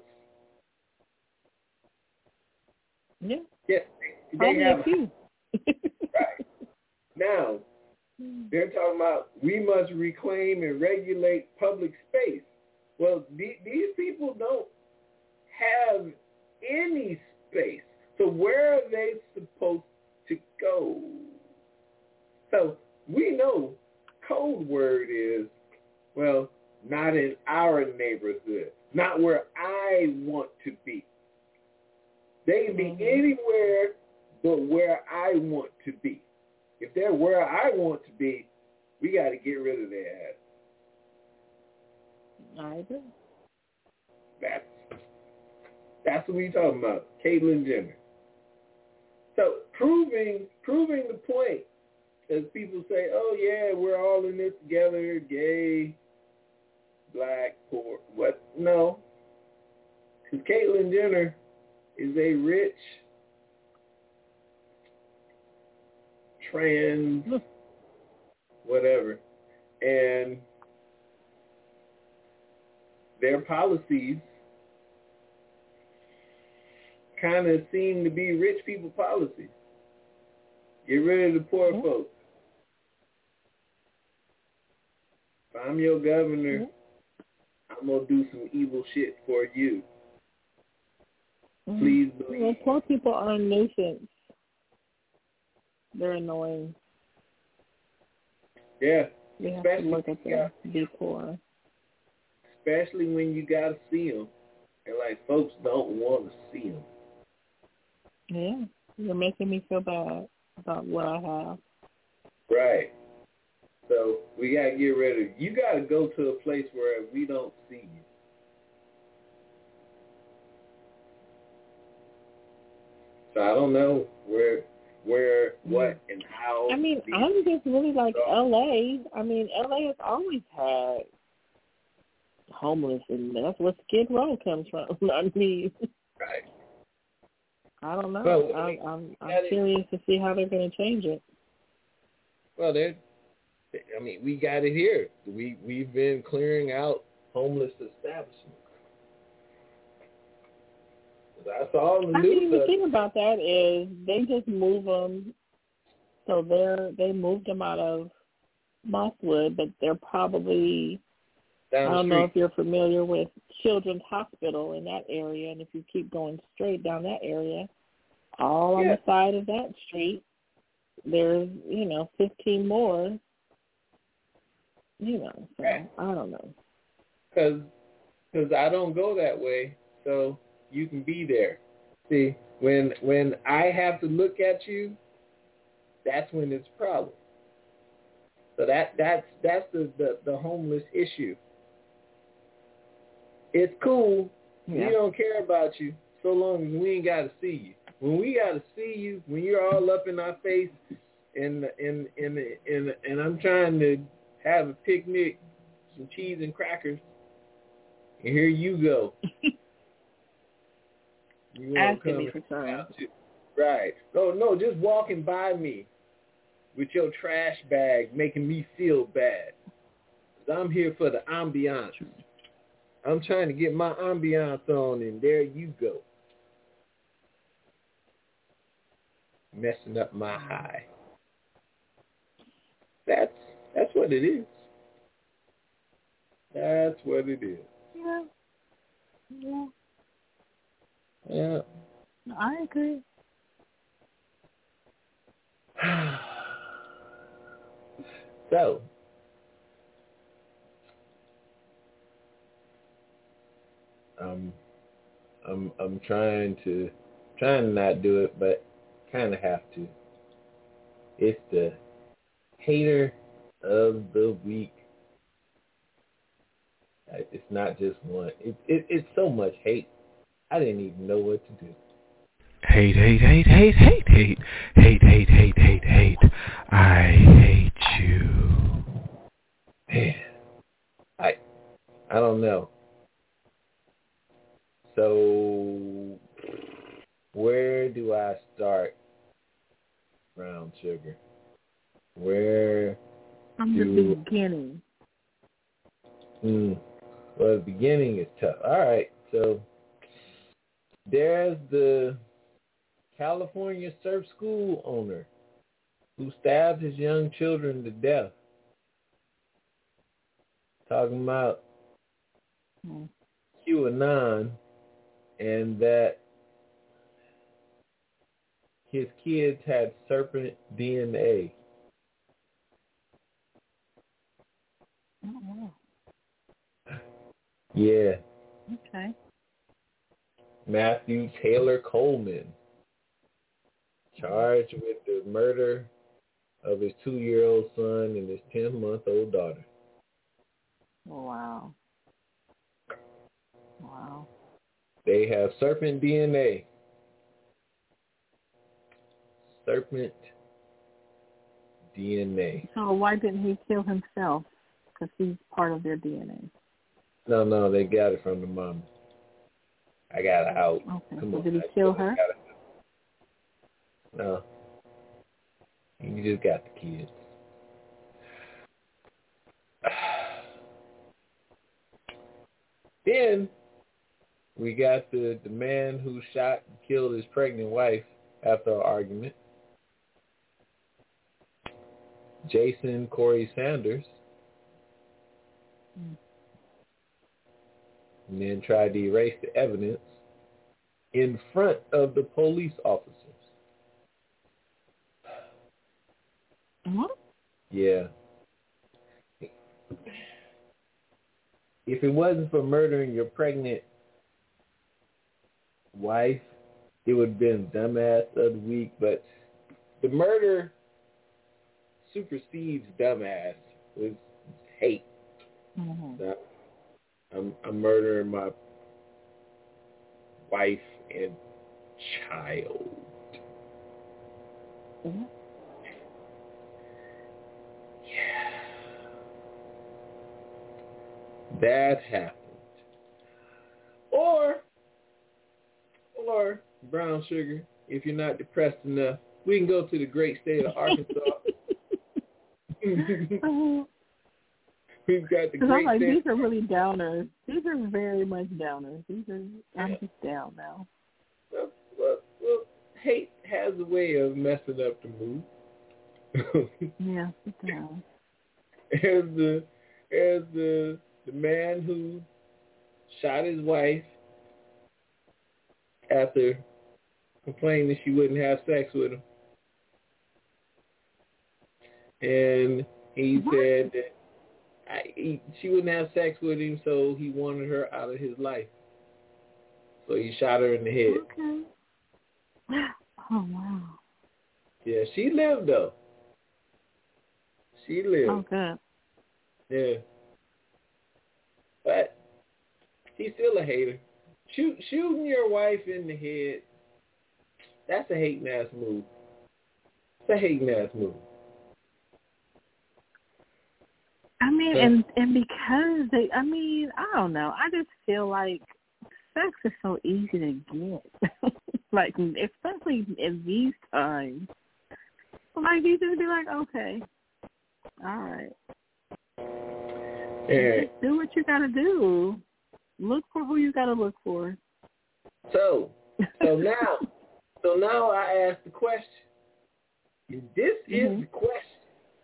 Yeah. Yes, they, they have a house. Right. Now, they're talking about we must reclaim and regulate public space. Well, th- these people don't have any space. So where are they supposed to go? So we know code word is, well, not in our neighborhood, not where I want to be. They can be mm-hmm. anywhere but where I want to be. If they're where I want to be, we got to get rid of their ass. I agree. That's, that's what we're talking about, Caitlyn Jenner. So proving proving the point, as people say, oh, yeah, we're all in this together, gay, black, poor, what? No. Because Caitlyn Jenner is a rich, trans, whatever, and their policies kind of seem to be rich people policies. Get rid of the poor mm-hmm. folks. If I'm your governor, mm-hmm. I'm going to do some evil shit for you. Mm-hmm. Please believe. Well, poor people are a nuisance. They're annoying. Yeah. You have especially to look at them, be poor. Especially when you got to see them. And, like, folks don't want to see them. Yeah. You're making me feel bad about what I have. Right. So we got to get rid of, you got to go to a place where we don't see you. So I don't know where, where, what, and how. I mean, I'm just really like L A. I mean, L A has always had homeless, and that's where Skid Row comes from. I mean, right. I don't know. Well, I, I'm, I'm curious to see how they're going to change it. Well, they're, I mean, we got it here. We, we've been clearing out homeless establishments. That's all the I news. mean, the thing about that is they just move them. So they're they moved them out of Mosswood, but they're probably. Down I don't the know if you're familiar with Children's Hospital in that area, and if you keep going straight down that area, all on yeah. the side of that street, there's you know fifteen more. You know, so right. I don't know. Because because I don't go that way, so. You can be there. See, when when I have to look at you, that's when it's a problem. So that that's that's the, the, the homeless issue. It's cool. Yeah. We don't care about you so long as we ain't got to see you. When we got to see you, when you're all up in our face, and and and and and I'm trying to have a picnic, some cheese and crackers, and here you go. You Asking me for time. Right. No, no, just walking by me with your trash bag making me feel bad. 'Cause I'm here for the ambiance. I'm trying to get my ambiance on, and there you go. Messing up my high. That's that's what it is. That's what it is. Yeah. Yeah. Yeah. I agree. So, um, I'm I'm trying to trying to not do it, but kind of have to. It's the hater of the week. It's not just one. It, it it's so much hate. I didn't even know what to do. Hate, hate, hate, hate, hate, hate, hate, hate, hate, hate, hate. I hate you. Man, I, I don't know. So, where do I start, Brown Sugar? Where From do... the beginning. Mm, well, the beginning is tough. All right, so there's the California surf school owner who stabbed his young children to death. Talking about Hmm. QAnon and that his kids had serpent D N A. Oh, wow. Yeah. Okay. Matthew Taylor Coleman, charged with the murder of his two-year-old son and his ten-month-old daughter. Wow. Wow. They have serpent D N A. Serpent D N A. So why didn't he kill himself? Because he's part of their D N A. No, no, they got it from the mom. I got it out. Okay. Come So on. did he I kill got her? it. No. You just got the kids. Then we got the, the man who shot and killed his pregnant wife after an argument. Jason Corey Sanders. Mm. And then tried to erase the evidence in front of the police officers. What? Yeah. If it wasn't for murdering your pregnant wife, it would have been dumbass of the week. But the murder supersedes dumbass with hate. Mm-hmm. So I'm, I'm murdering my wife and child. Mm-hmm. That happened. Or, or, Brown Sugar, if you're not depressed enough, we can go to the great state of Arkansas. Uh-huh. We've got the Because I'm great like, state. these are really downers. These are very much downers. These are, I'm just down now. Well, well, well, hate has a way of messing up the mood. Yeah, it's down. As the, as the, the man who shot his wife after complaining that she wouldn't have sex with him. And he What? said that I, he, she wouldn't have sex with him, so he wanted her out of his life. So he shot her in the head. Okay. Oh, wow. Yeah, she lived, though. She lived. Oh, good. Yeah. But he's still a hater. Shoot, shooting your wife in the head, that's a hating ass move. It's a hating ass move. I mean, Yeah. and and because they, I mean, I don't know. I just feel like sex is so easy to get. Like, especially in these times. Like, you just be like, okay, all right. Yeah. Just do what you got to do. Look for who you got to look for. So, so now, so now I ask the question. This is Mm-hmm. the question.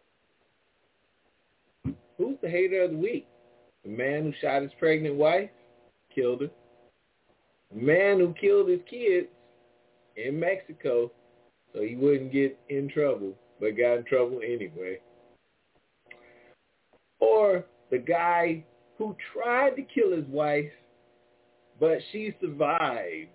Who's the hater of the week? The man who shot his pregnant wife, killed her. The man who killed his kids in Mexico so he wouldn't get in trouble, but got in trouble anyway. Or the guy who tried to kill his wife, but she survived.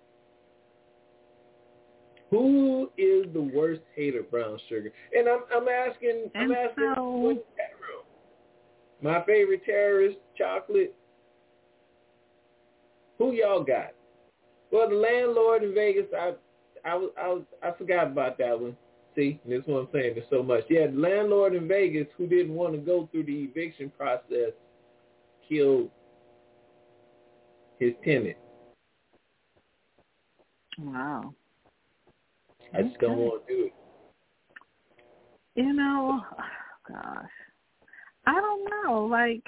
Who is the worst hater, Brown Sugar? And I'm I'm asking I'm And asking so- in the chat room. My favorite terrorist, Chocolate. Who y'all got? Well, the landlord in Vegas, I I was, I was, I forgot about that one. See, this is what I'm saying. There's so much. Yeah, the landlord in Vegas who didn't want to go through the eviction process killed his tenant. Wow. I just don't Okay. want to do it. You know, oh, gosh, I don't know. Like,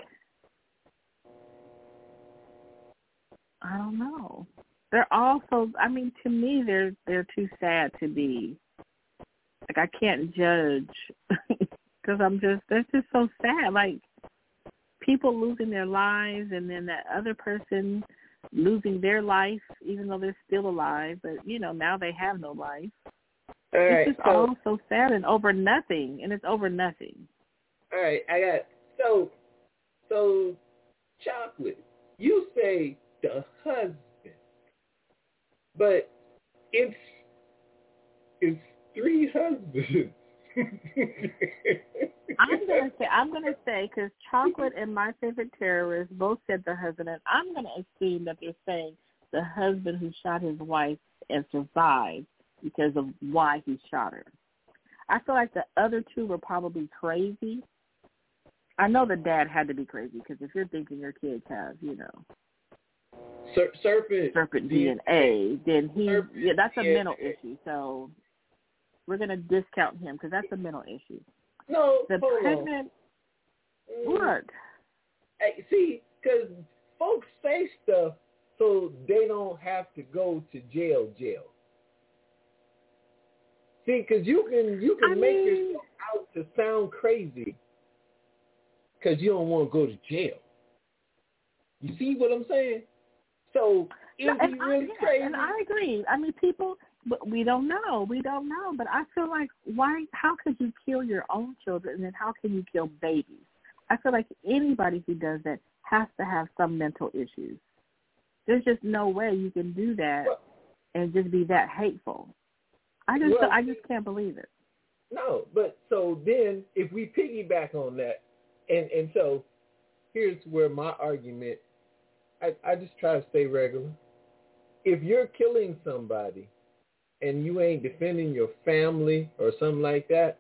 I don't know. They're also, I mean, to me, they're they're too sad to be. Like, I can't judge because I'm just, that's just so sad. Like, people losing their lives and then that other person losing their life, even though they're still alive, but, you know, now they have no life. All right, it's just so, all so sad and over nothing, and it's over nothing. All right, I got, so, so, Chocolate, you say the husband, but it's, it's three husbands. I'm gonna say I'm gonna say because Chocolate and My Favorite Terrorist both said the husband, and I'm gonna assume that they're saying the husband who shot his wife and survived because of why he shot her. I feel like the other two were probably crazy. I know the dad had to be crazy because if you're thinking your kids have, you know, Ser- serpent serpent D N A, then he yeah that's a D N A. mental issue. So we're gonna discount him because that's a mental issue. No, The hold pregnant, on. what? Hey, see, because folks say stuff so they don't have to go to jail. Jail. See, because you can you can I make mean, yourself out to sound crazy because you don't want to go to jail. You see what I'm saying? So is no, he and I, really yeah, crazy? and I agree. I mean, people, but we don't know. We don't know. But I feel like why? How could you kill your own children, and then how can you kill babies? I feel like anybody who does that has to have some mental issues. There's just no way you can do that well, and just be that hateful. I just, well, I just can't believe it. No, but so then if we piggyback on that, and, and so here's where my argument, I, I just try to stay regular. If you're killing somebody and you ain't defending your family or something like that,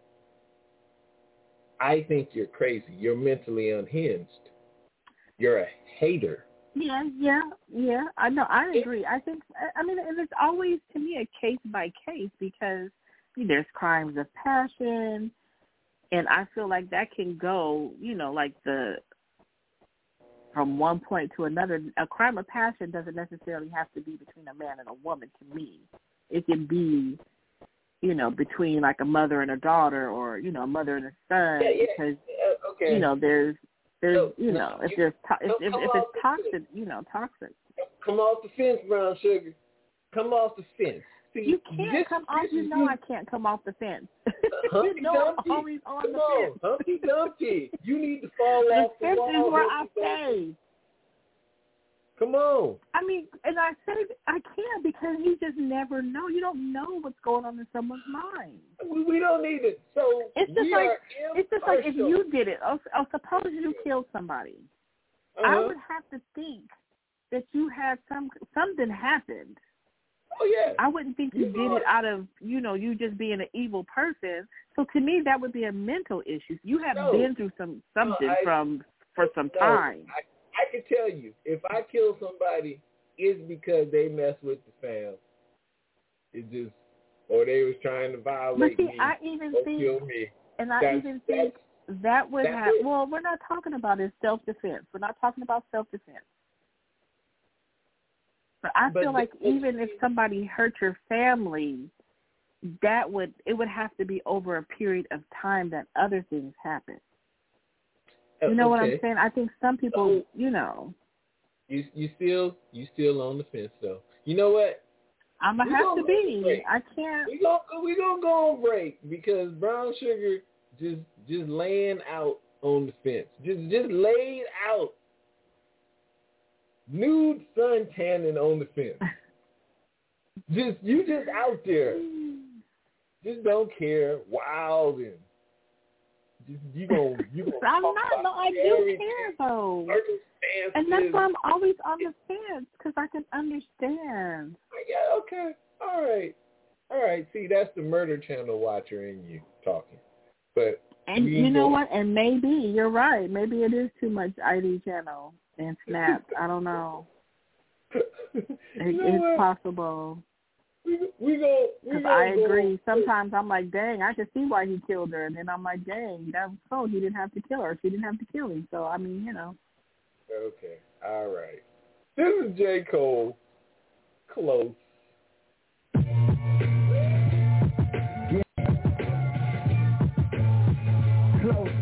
I think you're crazy. You're mentally unhinged. You're a hater. Yeah, yeah, yeah. I know. I agree. I think. I mean, and it's always to me a case by case because I mean, there's crimes of passion, and I feel like that can go. You know, like the from one point to another. A crime of passion doesn't necessarily have to be between a man and a woman. To me, it can be, you know, between like a mother and a daughter, or you know, a mother and a son, yeah, yeah. because Uh, okay. you know, there's. There's, So, you no, know, if you, there's to- if, if, come if off it's the toxic, fence. you know, toxic. Come off the fence, Brown Sugar. Come off the fence. See, You can't this, come off. this You is know I can't come off the fence. Humpty you know Dumpty. I'm always on Come the on, fence. Humpty Dumpty. You need to fall The off the fence wall. is where I Humpty Dumpty. stay. Come on. I mean, and I say I can't because you just never know. You don't know what's going on in someone's mind. We, we don't need it. So It's just we like are it's just like if impartial. you did it. Oh, oh, suppose you killed somebody. Uh-huh. I would have to think that you had some something happened. Oh yeah. I wouldn't think you You did are. it out of, you know, you just being an evil person. So to me, that would be a mental issue. You have No. been through some something No, I- from for some No, time. I, I can tell you, if I kill somebody, it's because they mess with the fam. It just, or they was trying to But violate see, me I even or think, kill me. and I That's- even think that would that's have. it. Well, we're not talking about is self-defense. We're not talking about self-defense. But I But feel like the- even if somebody hurt your family, that would it would have to be over a period of time that other things happen. You know what I'm Okay. saying? I think some people, So- you know, You you still you still on the fence though. You know what? I'm gonna We have gonna to go on be. break. I can't. We gonna we gonna go on break because Brown Sugar just just laying out on the fence, just just laid out, nude sun tanning on the fence. Just you just out there, just don't care, wild and just you gonna you gonna. I'm talk not. about No, I do every care though, circumstances. and that's why I'm always on the fence because I can understand. Yeah, okay, all right. all right. See, that's the Murder Channel watcher in you talking. But and you know what? And maybe you're right. Maybe it is too much I D channel and Snap. I don't know. It, it's what? possible. We we go. Because I agree. Go. Sometimes I'm like, dang, I can see why he killed her, and then I'm like, dang, that was cool. He didn't have to kill her. She didn't have to kill him. So I mean, you know. Okay. All right. This is J. Cole. Close. Yeah. Close.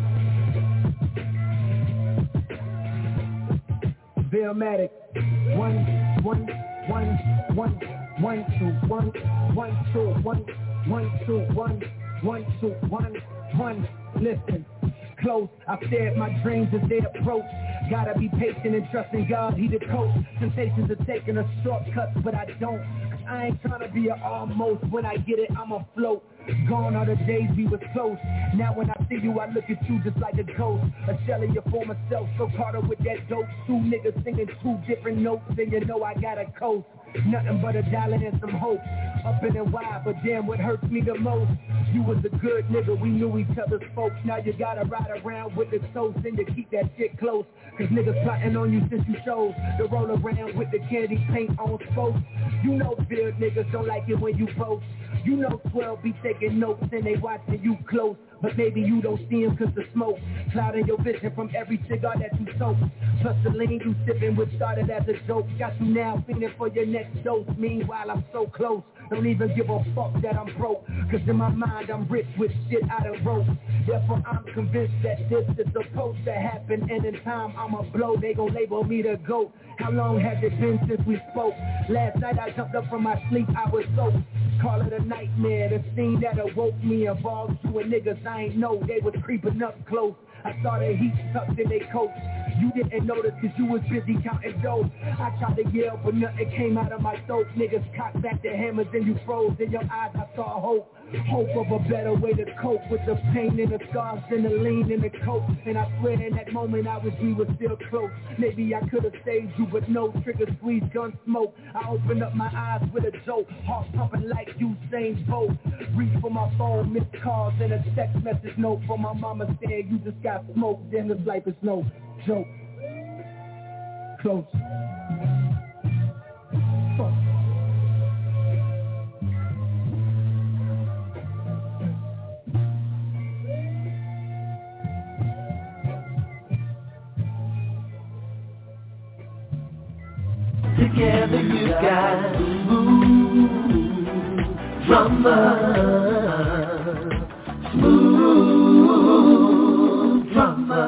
Billmatic. One, one, one, one, one, two, one, one, two, one, one, two, one, one, two, one, one. Listen. Close, I stare at my dreams as they approach. Gotta be patient and trusting God, he the coach. Temptations are taking a shortcut, but I don't. I ain't trying to be a almost. When I get it, I'm afloat. Gone are the days we was close. Now when I see you, I look at you just like a ghost. A shell of your former self, so caught up with that dope. Two niggas singing two different notes, and you know I got a coast. Nothing but a dollar and some hope. Up in and wide, but damn, what hurts me the most? You was a good nigga, we knew each other's folks. Now you gotta ride around with the toast and you keep that shit close. Cause niggas plotting on you since you chose to roll around with the candy paint on spokes. You know real niggas don't like it when you boast. You know twelve be taking notes and they watching you close. But maybe you don't see him cause the smoke clouding your vision from every cigar that you smoke. Plus the lean you sipping which started as a joke got you now feeling for your next dose. Meanwhile I'm so close, don't even give a fuck that I'm broke. Cause in my mind I'm rich with shit I done wrote. Therefore I'm convinced that this is supposed to happen. And in time I'ma blow, they gon' label me the GOAT. How long has it been since we spoke? Last night I jumped up from my sleep, I was soaked. Call it a nightmare, the scene that awoke me involved you and niggas I ain't know they was creeping up close. I saw the heat tucked in their coats. You didn't notice cause you was busy counting dough. I tried to yell but nothing came out of my throat. Niggas cocked back their hammers and you froze. In your eyes I saw hope. Hope of a better way to cope with the pain and the scars and the lean and the coat. And I swear in that moment I wish we were still close. Maybe I could have saved you but no trigger squeeze gun smoke. I opened up my eyes with a joke. Heart pumping like Usain Bolt. Reach for my phone, missed calls and a text message note from my mama saying you just got smoked. Then this life is no joke. Close. Fuck. Together you got smooth drama, smooth drama.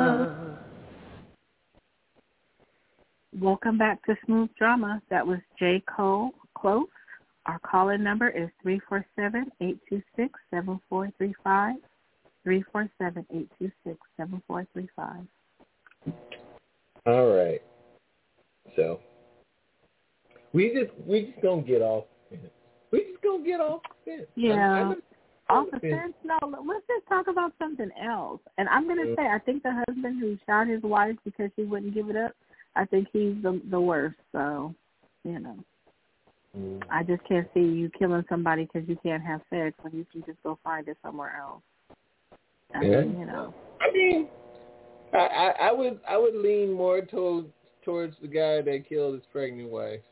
Welcome back to Smooth Drama. That was J. Cole, Close. Our call-in number is three four seven, eight two six, seven four three five, three four seven, eight two six, seven four three five. All right. So we just we just gonna get off. We just gonna get off the fence. Yeah, off the fence. No, let's just talk about something else. And I'm gonna mm-hmm. say, I think the husband who shot his wife because she wouldn't give it up, I think he's the the worst. So, you know, mm-hmm. I just can't see you killing somebody because you can't have sex when you can just go find it somewhere else. I yeah. mean, you know. I mean, I, I, I would I would lean more towards towards the guy that killed his pregnant wife.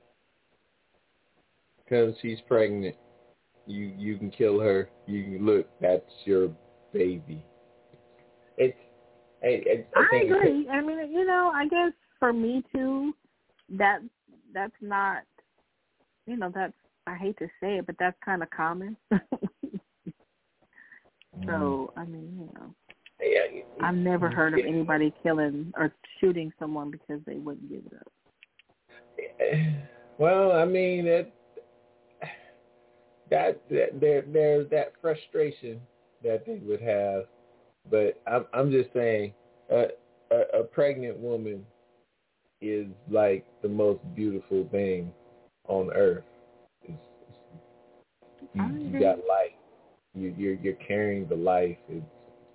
Because she's pregnant, you you can kill her. You can, look, that's your baby. It's. It, it, I, I agree. I mean, you know, I guess for me too, that that's not, you know, that's, I hate to say it, but that's kind of common. So I mean, you know, yeah, I've never heard of anybody killing or shooting someone because they wouldn't give it up. Well, I mean it. That, that there there's that frustration that they would have, but I'm I'm just saying, a, a, a pregnant woman is like the most beautiful thing on earth. It's, it's, you, you got life. You you're you're carrying the life. It's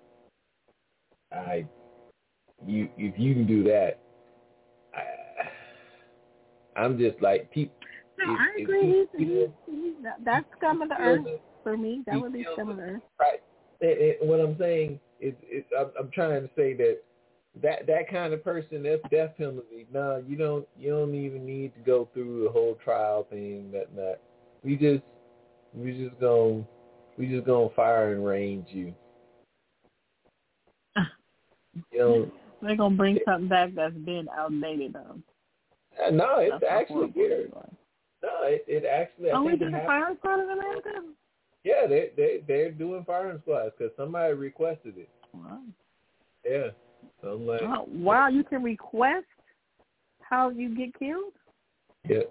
I you if you can do that, I, I'm just like people. No, if, I agree. If He's, he's, he's, that's scum of the earth for me. That would be scum of the earth. Right. And, and what I'm saying is, is I'm, I'm trying to say that that that kind of person, that's death penalty. No, you don't. You don't even need to go through the whole trial thing. That that we just we just gonna we just gonna fire and range you. You know, they're gonna bring something back that's been outdated though. Uh, no, it's that's actually here. No, it, it actually. I oh, we think do the firing squad in America. Yeah, they they they're doing firing squads because somebody requested it. Wow. Yeah. So I'm like, oh, wow, you can request how you get killed? Yeah.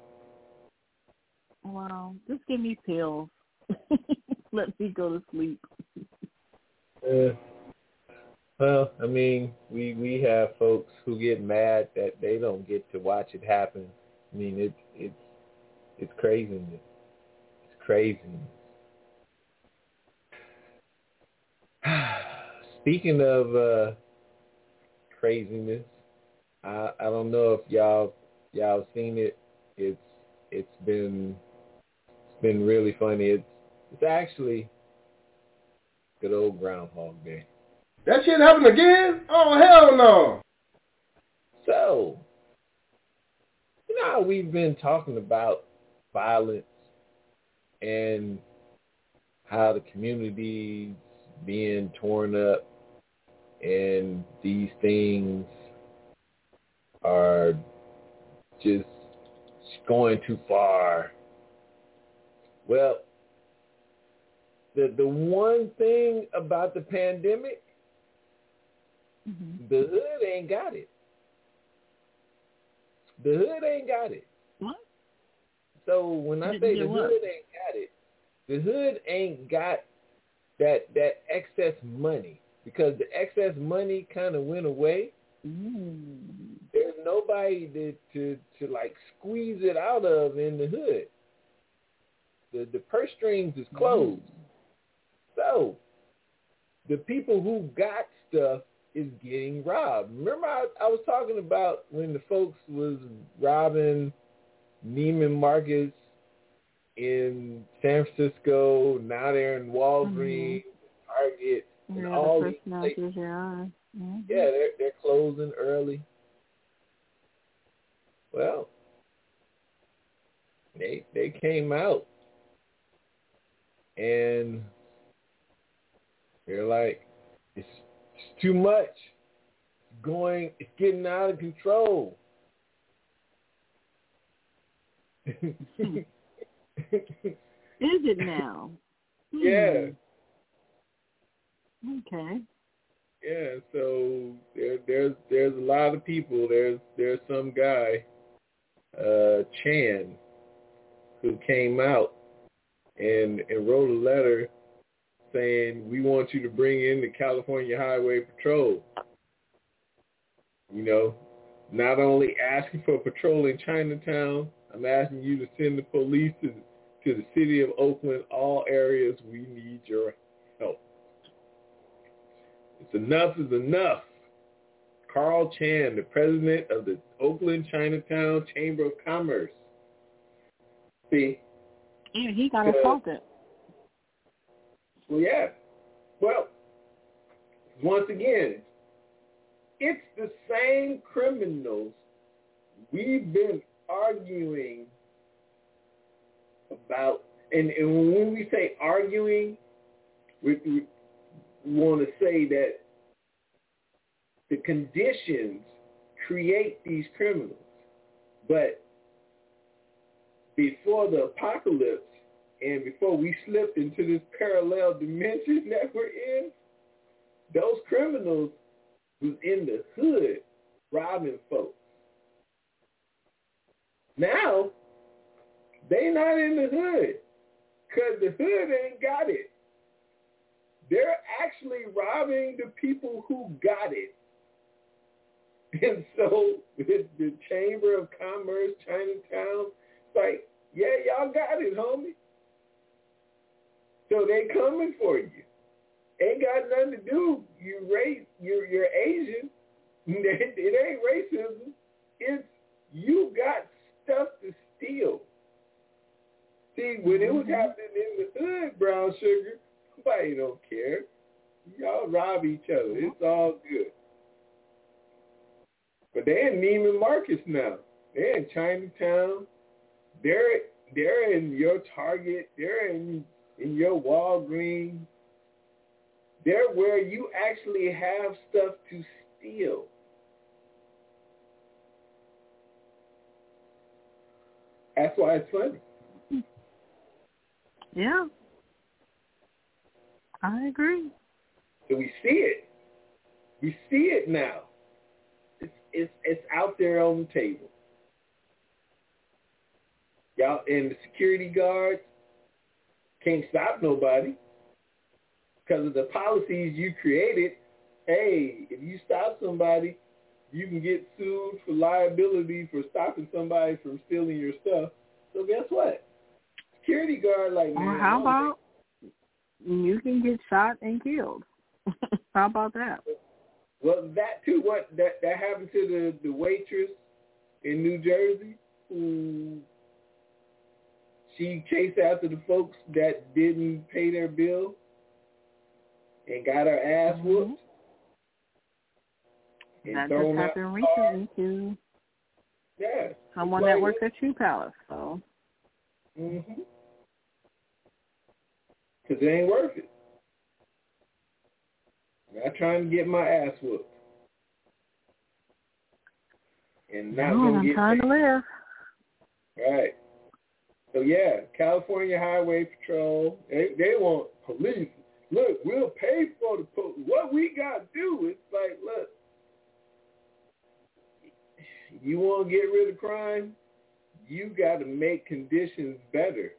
Wow. Just give me pills. Let me go to sleep. Uh, well, I mean, we we have folks who get mad that they don't get to watch it happen. I mean, it's it's it's craziness. It's craziness. Speaking of uh, craziness, I I don't know if y'all y'all seen it. It's it's been it's been really funny. It's it's actually good old Groundhog Day. That shit happened again? Oh, hell no. So, you know how we've been talking about violence and how the community's being torn up and these things are just going too far. Well, the the one thing about the pandemic, mm-hmm. the hood ain't got it. The hood ain't got it. What? So when I Did say the what? hood ain't got it, the hood ain't got that that excess money because the excess money kind of went away. Mm. There's nobody to, to to like squeeze it out of in the hood. The the purse strings is closed. Mm. So the people who got stuff is getting robbed. Remember I, I was talking about when the folks was robbing Neiman Marcus in San Francisco, now they're in Walgreens, mm-hmm. Target, and yeah, all the these places. Yeah, mm-hmm. yeah, they're they're closing early. Well, they they came out and they're like, it's, it's too much. It's going, it's getting out of control. Is it now? Yeah. Okay. Yeah, so there, there's there's a lot of people. There's there's some guy, uh, Chan, who came out and and wrote a letter saying, we want you to bring in the California Highway Patrol. You know, not only asking for patrol in Chinatown, I'm asking you to send the police to the, to the city of Oakland, all areas we need your help. It's enough is enough. Carl Chan, the president of the Oakland Chinatown Chamber of Commerce. See? Yeah, he got assaulted. Well, yeah. Well, once again, it's the same criminals we've been arguing about. And, and when we say arguing, we, we, we want to say that the conditions create these criminals. But before the apocalypse and before we slipped into this parallel dimension that we're in, those criminals was in the hood robbing folks. Now, they not in the hood because the hood ain't got it. They're actually robbing the people who got it. And so the, the Chamber of Commerce, Chinatown, it's like, yeah, y'all got it, homie. So they coming for you. Ain't got nothing to do. You race, you're, you're Asian. It, it ain't racism. It's you got stuff to steal. See, when it was happening in the hood, Brown Sugar, nobody don't care. Y'all rob each other. It's all good. But they're in Neiman Marcus now. They're in Chinatown. They're they're in your Target. They're in in your Walgreens. They're where you actually have stuff to steal. That's why it's funny. Yeah. I agree. So we see it. We see it now. It's it's it's out there on the table. Y'all, and the security guards can't stop nobody because of the policies you created. Hey, if you stop somebody, you can get sued for liability for stopping somebody from stealing your stuff. So guess what? Security guard like, man, or how about you can get shot and killed? How about that? Well, that too. What that that happened to the, the waitress in New Jersey who she chased after the folks that didn't pay their bill and got her ass mm-hmm. whooped. That just happened recently to yeah, someone like, that works at Shoe Palace. So. Mhm. Because it ain't worth it. I'm not trying to get my ass whooped. And not no, gonna I'm get trying paid. to live. Right. So yeah, California Highway Patrol, they they want police. Look, we'll pay for the police. What we gotta do is like, look, you want to get rid of crime, you got to make conditions better.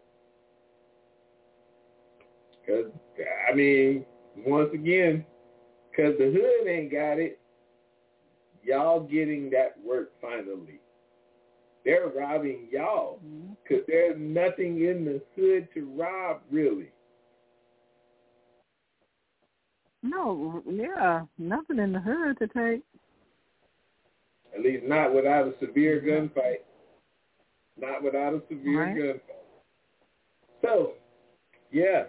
Because, I mean, once again, because the hood ain't got it, y'all getting that work finally. They're robbing y'all because there's nothing in the hood to rob, really. No, yeah, nothing in the hood to take. At least not without a severe gunfight. Not without a severe right. gunfight. So, yeah.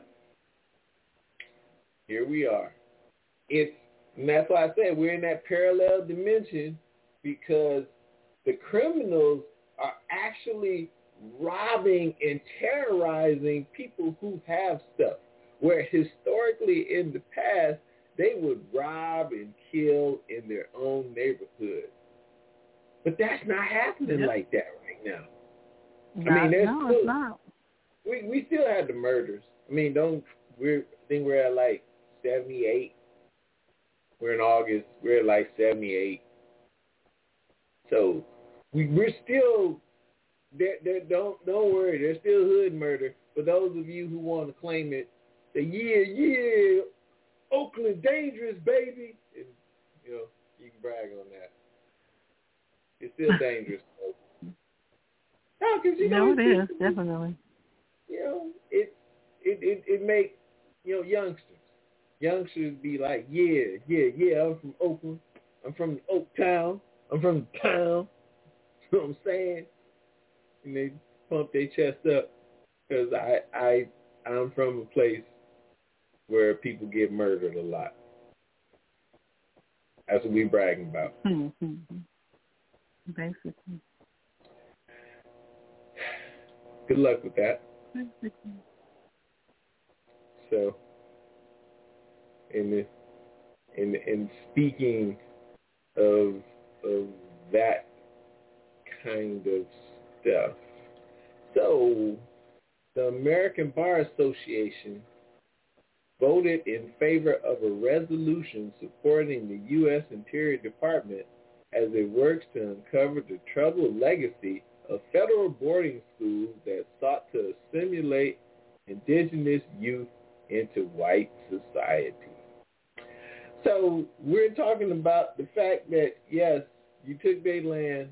Here we are. It's, and that's why I said we're in that parallel dimension because the criminals are actually robbing and terrorizing people who have stuff. Where historically in the past, they would rob and kill in their own neighborhood. But that's not happening yep. like that right now. Not, I mean, there's no, still, it's not. We we still have the murders. I mean, don't we're I think we're at like seventy-eight. We're in August. We're at like seventy-eight. So we we're still there. There don't don't worry. There's still hood murder. For those of you who want to claim it, say yeah yeah, Oakland dangerous baby, and you know you can brag on that. It's still dangerous. No, because you know no, it is definitely. You know, it it it it make you know youngsters youngsters be like, yeah, yeah, yeah. I'm from Oakland. I'm from Oak Town. I'm from the town. You know what I'm saying? And they pump their chest up because I I I'm from a place where people get murdered a lot. That's what we bragging about. Mm-hmm. Basically. Good luck with that. Basically. So, in the, in in speaking of of that kind of stuff, so the American Bar Association voted in favor of a resolution supporting the U S Interior Department as it works to uncover the troubled legacy of federal boarding schools that sought to assimilate indigenous youth into white society. So we're talking about the fact that, yes, you took their land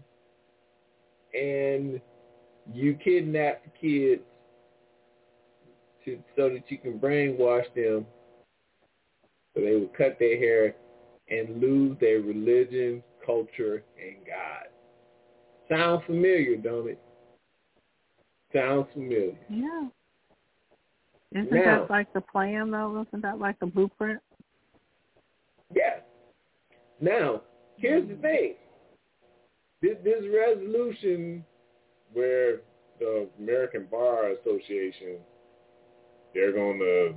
and you kidnapped the kids to, so that you can brainwash them so they would cut their hair and lose their religion, culture, and God. Sound familiar, don't it? Sounds familiar. Yeah. Isn't Now, that like the plan, though? Isn't that like the blueprint? Yeah. Now, here's the thing. This, this resolution where the American Bar Association, they're going to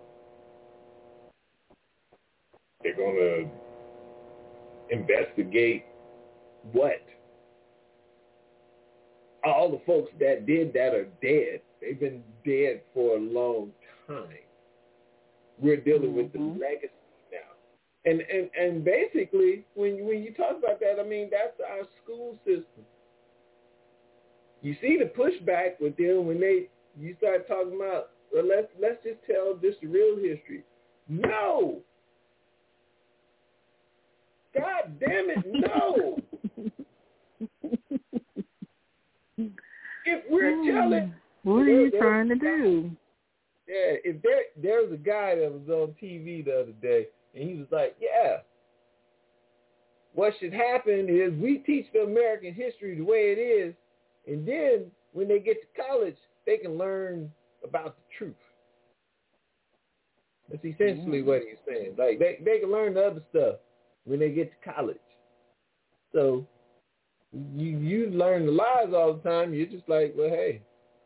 they're going to investigate what? All the folks that did that are dead. They've been dead for a long time. We're dealing mm-hmm. with the legacy now. And, and and basically, when when you talk about that, I mean, that's our school system. You see the pushback with them when they you start talking about, well, let's let's just tell this real history. No. God damn it, no. If we're telling, what are you trying to do? Yeah, if there there was a guy that was on T V the other day, and he was like, yeah, what should happen is we teach the American history the way it is, and then when they get to college, they can learn about the truth. That's essentially mm-hmm. what he's saying. Like, they, they can learn the other stuff when they get to college. So you you learn the lies all the time. You're just like, well, hey.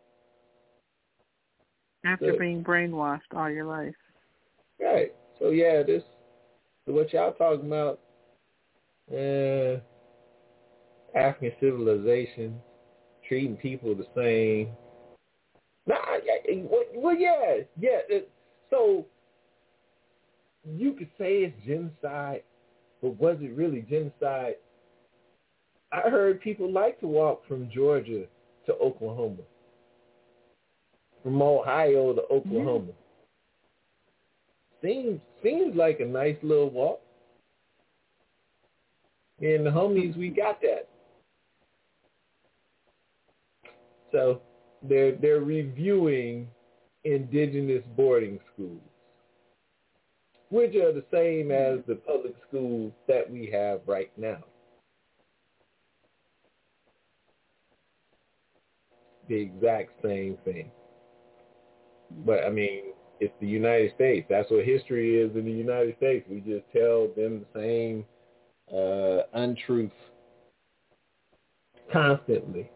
After so, being brainwashed all your life. Right. So, yeah, this, so what y'all talking about, uh, African civilization, treating people the same. Nah, well, yeah, yeah. It, so you could say it's genocide, but was it really genocide? I heard people like to walk from Georgia to Oklahoma, from Ohio to Oklahoma. Yeah. Seems seems like a nice little walk. And the homies, we got that. So they're they're reviewing indigenous boarding schools, which are the same as the public schools that we have right now. The exact same thing. But, I mean, it's the United States. That's what history is in the United States. We just tell them the same uh, untruth constantly.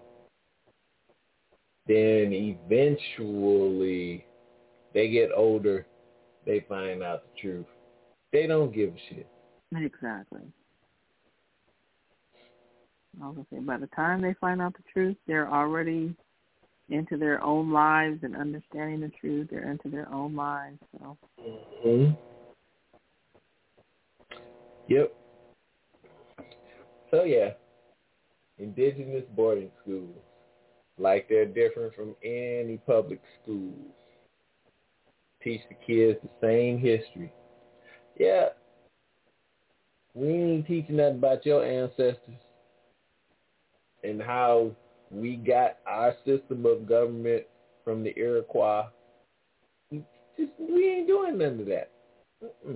Then eventually they get older, they find out the truth. They don't give a shit. Exactly. I was going to say, by the time they find out the truth, they're already into their own lives and understanding the truth. They're into their own lives. So. Mm-hmm. Yep. So, yeah, indigenous boarding schools, like they're different from any public schools. Teach the kids the same history. Yeah, we ain't teaching nothing about your ancestors and how we got our system of government from the Iroquois. We, just, we ain't doing none of that. Mm-mm.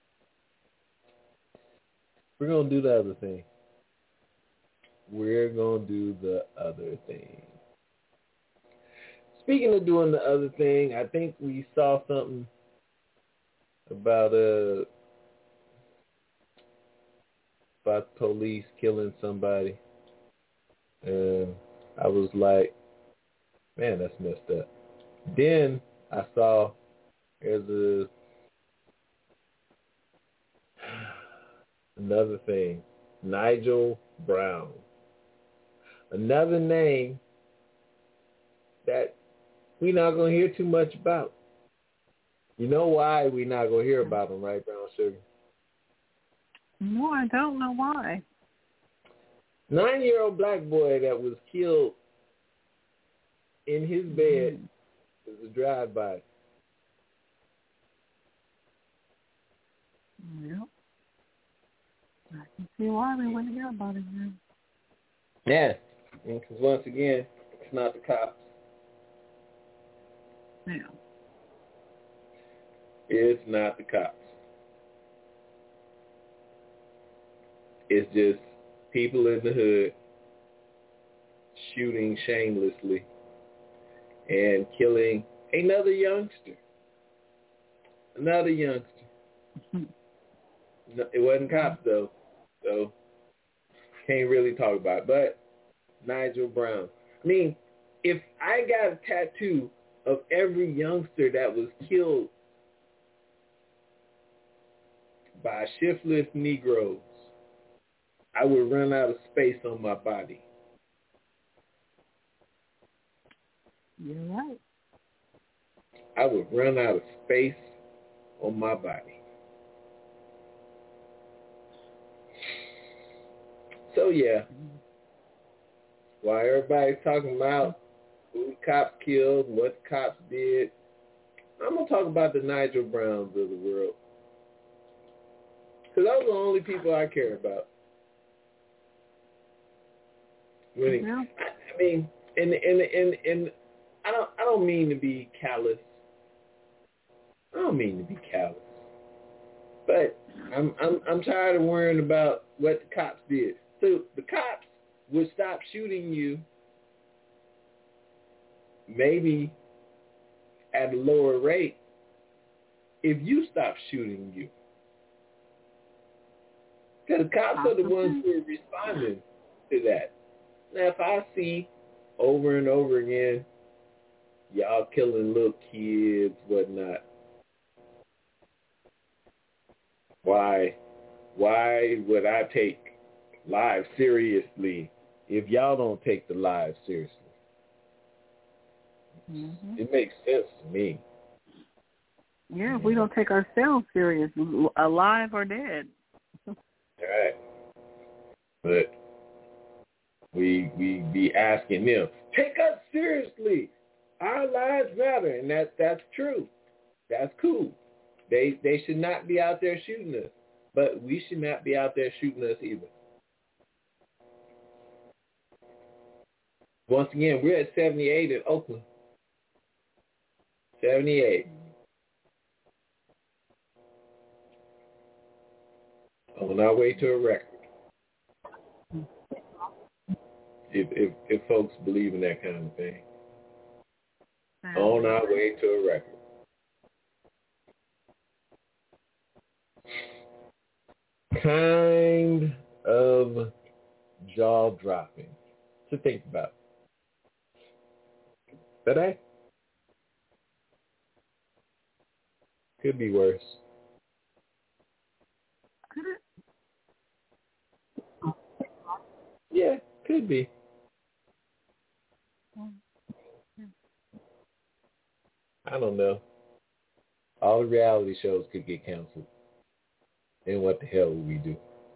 We're going to do the other thing. We're going to do the other thing. Speaking of doing the other thing, I think we saw something about uh about the police killing somebody. And I was like, man, that's messed up. Then I saw there's a another thing. Nigel Brown. Another name that we're not going to hear too much about. You know why we're not going to hear about him, right, Brown Sugar? No, I don't know why. Nine-year-old black boy that was killed in his bed was a drive-by. Yep. I can see why we wouldn't hear about it now. Yeah, because once again, it's not the cops. Yeah. It's not the cops. It's just people in the hood shooting shamelessly. and killing another youngster. Another youngster. No, it wasn't cops, though, so can't really talk about it. But Nigel Brown. I mean, if I got a tattoo of every youngster that was killed by shiftless Negroes, I would run out of space on my body. You're right. I would run out of space on my body. So, yeah, while everybody's talking about who the cops killed, what the cops did, I'm going to talk about the Nigel Browns of the world. Because those are the only people I care about. Really. Yeah. I, I mean, and, and, and, and I don't I don't mean to be callous. I don't mean to be callous. But I'm I'm I'm tired of worrying about what the cops did. So the cops would stop shooting you maybe at a lower rate if you stop shooting you. Because the cops are the ones who are responding to that. Now, if I see over and over again, y'all killing little kids, whatnot, why, why would I take lives seriously if y'all don't take the lives seriously? Mm-hmm. It makes sense to me. Yeah, if we don't take ourselves serious, alive or dead. Right. But we we be asking them, take us seriously. Our lives matter, and that that's true. That's cool. They they should not be out there shooting us, but we should not be out there shooting us either. Once again, we're at seventy-eight in Oakland. seventy-eight. On our way to a record. If if, if folks believe in that kind of thing. On our way to a record. Kind of jaw-dropping to think about. But hey, could be worse. Could it? Yeah, could be. I don't know. All the reality shows could get canceled. And what the hell would we do?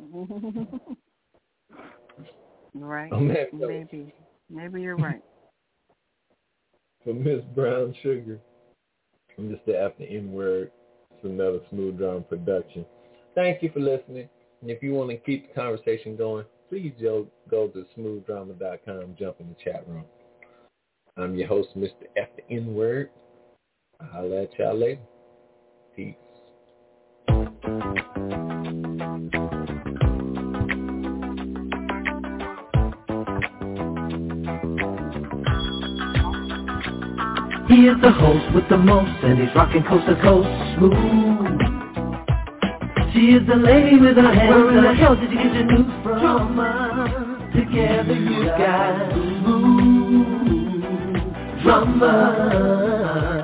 Right. Maybe. Maybe. Maybe you're right. For Miss Brown Sugar, I'm just the after N-word. It's another Smooth Drum production. Thank you for listening. And if you want to keep the conversation going, please go, go to smooth drama dot com, jump in the chat room. I'm your host, Mister F the N-word. I'll holler at y'all later. Peace. He is the host with the most, and he's rocking coast to coast, smooth. She is the lady with her hands. Where in the hell did you get your news from? Drama. Together you got smooth drama.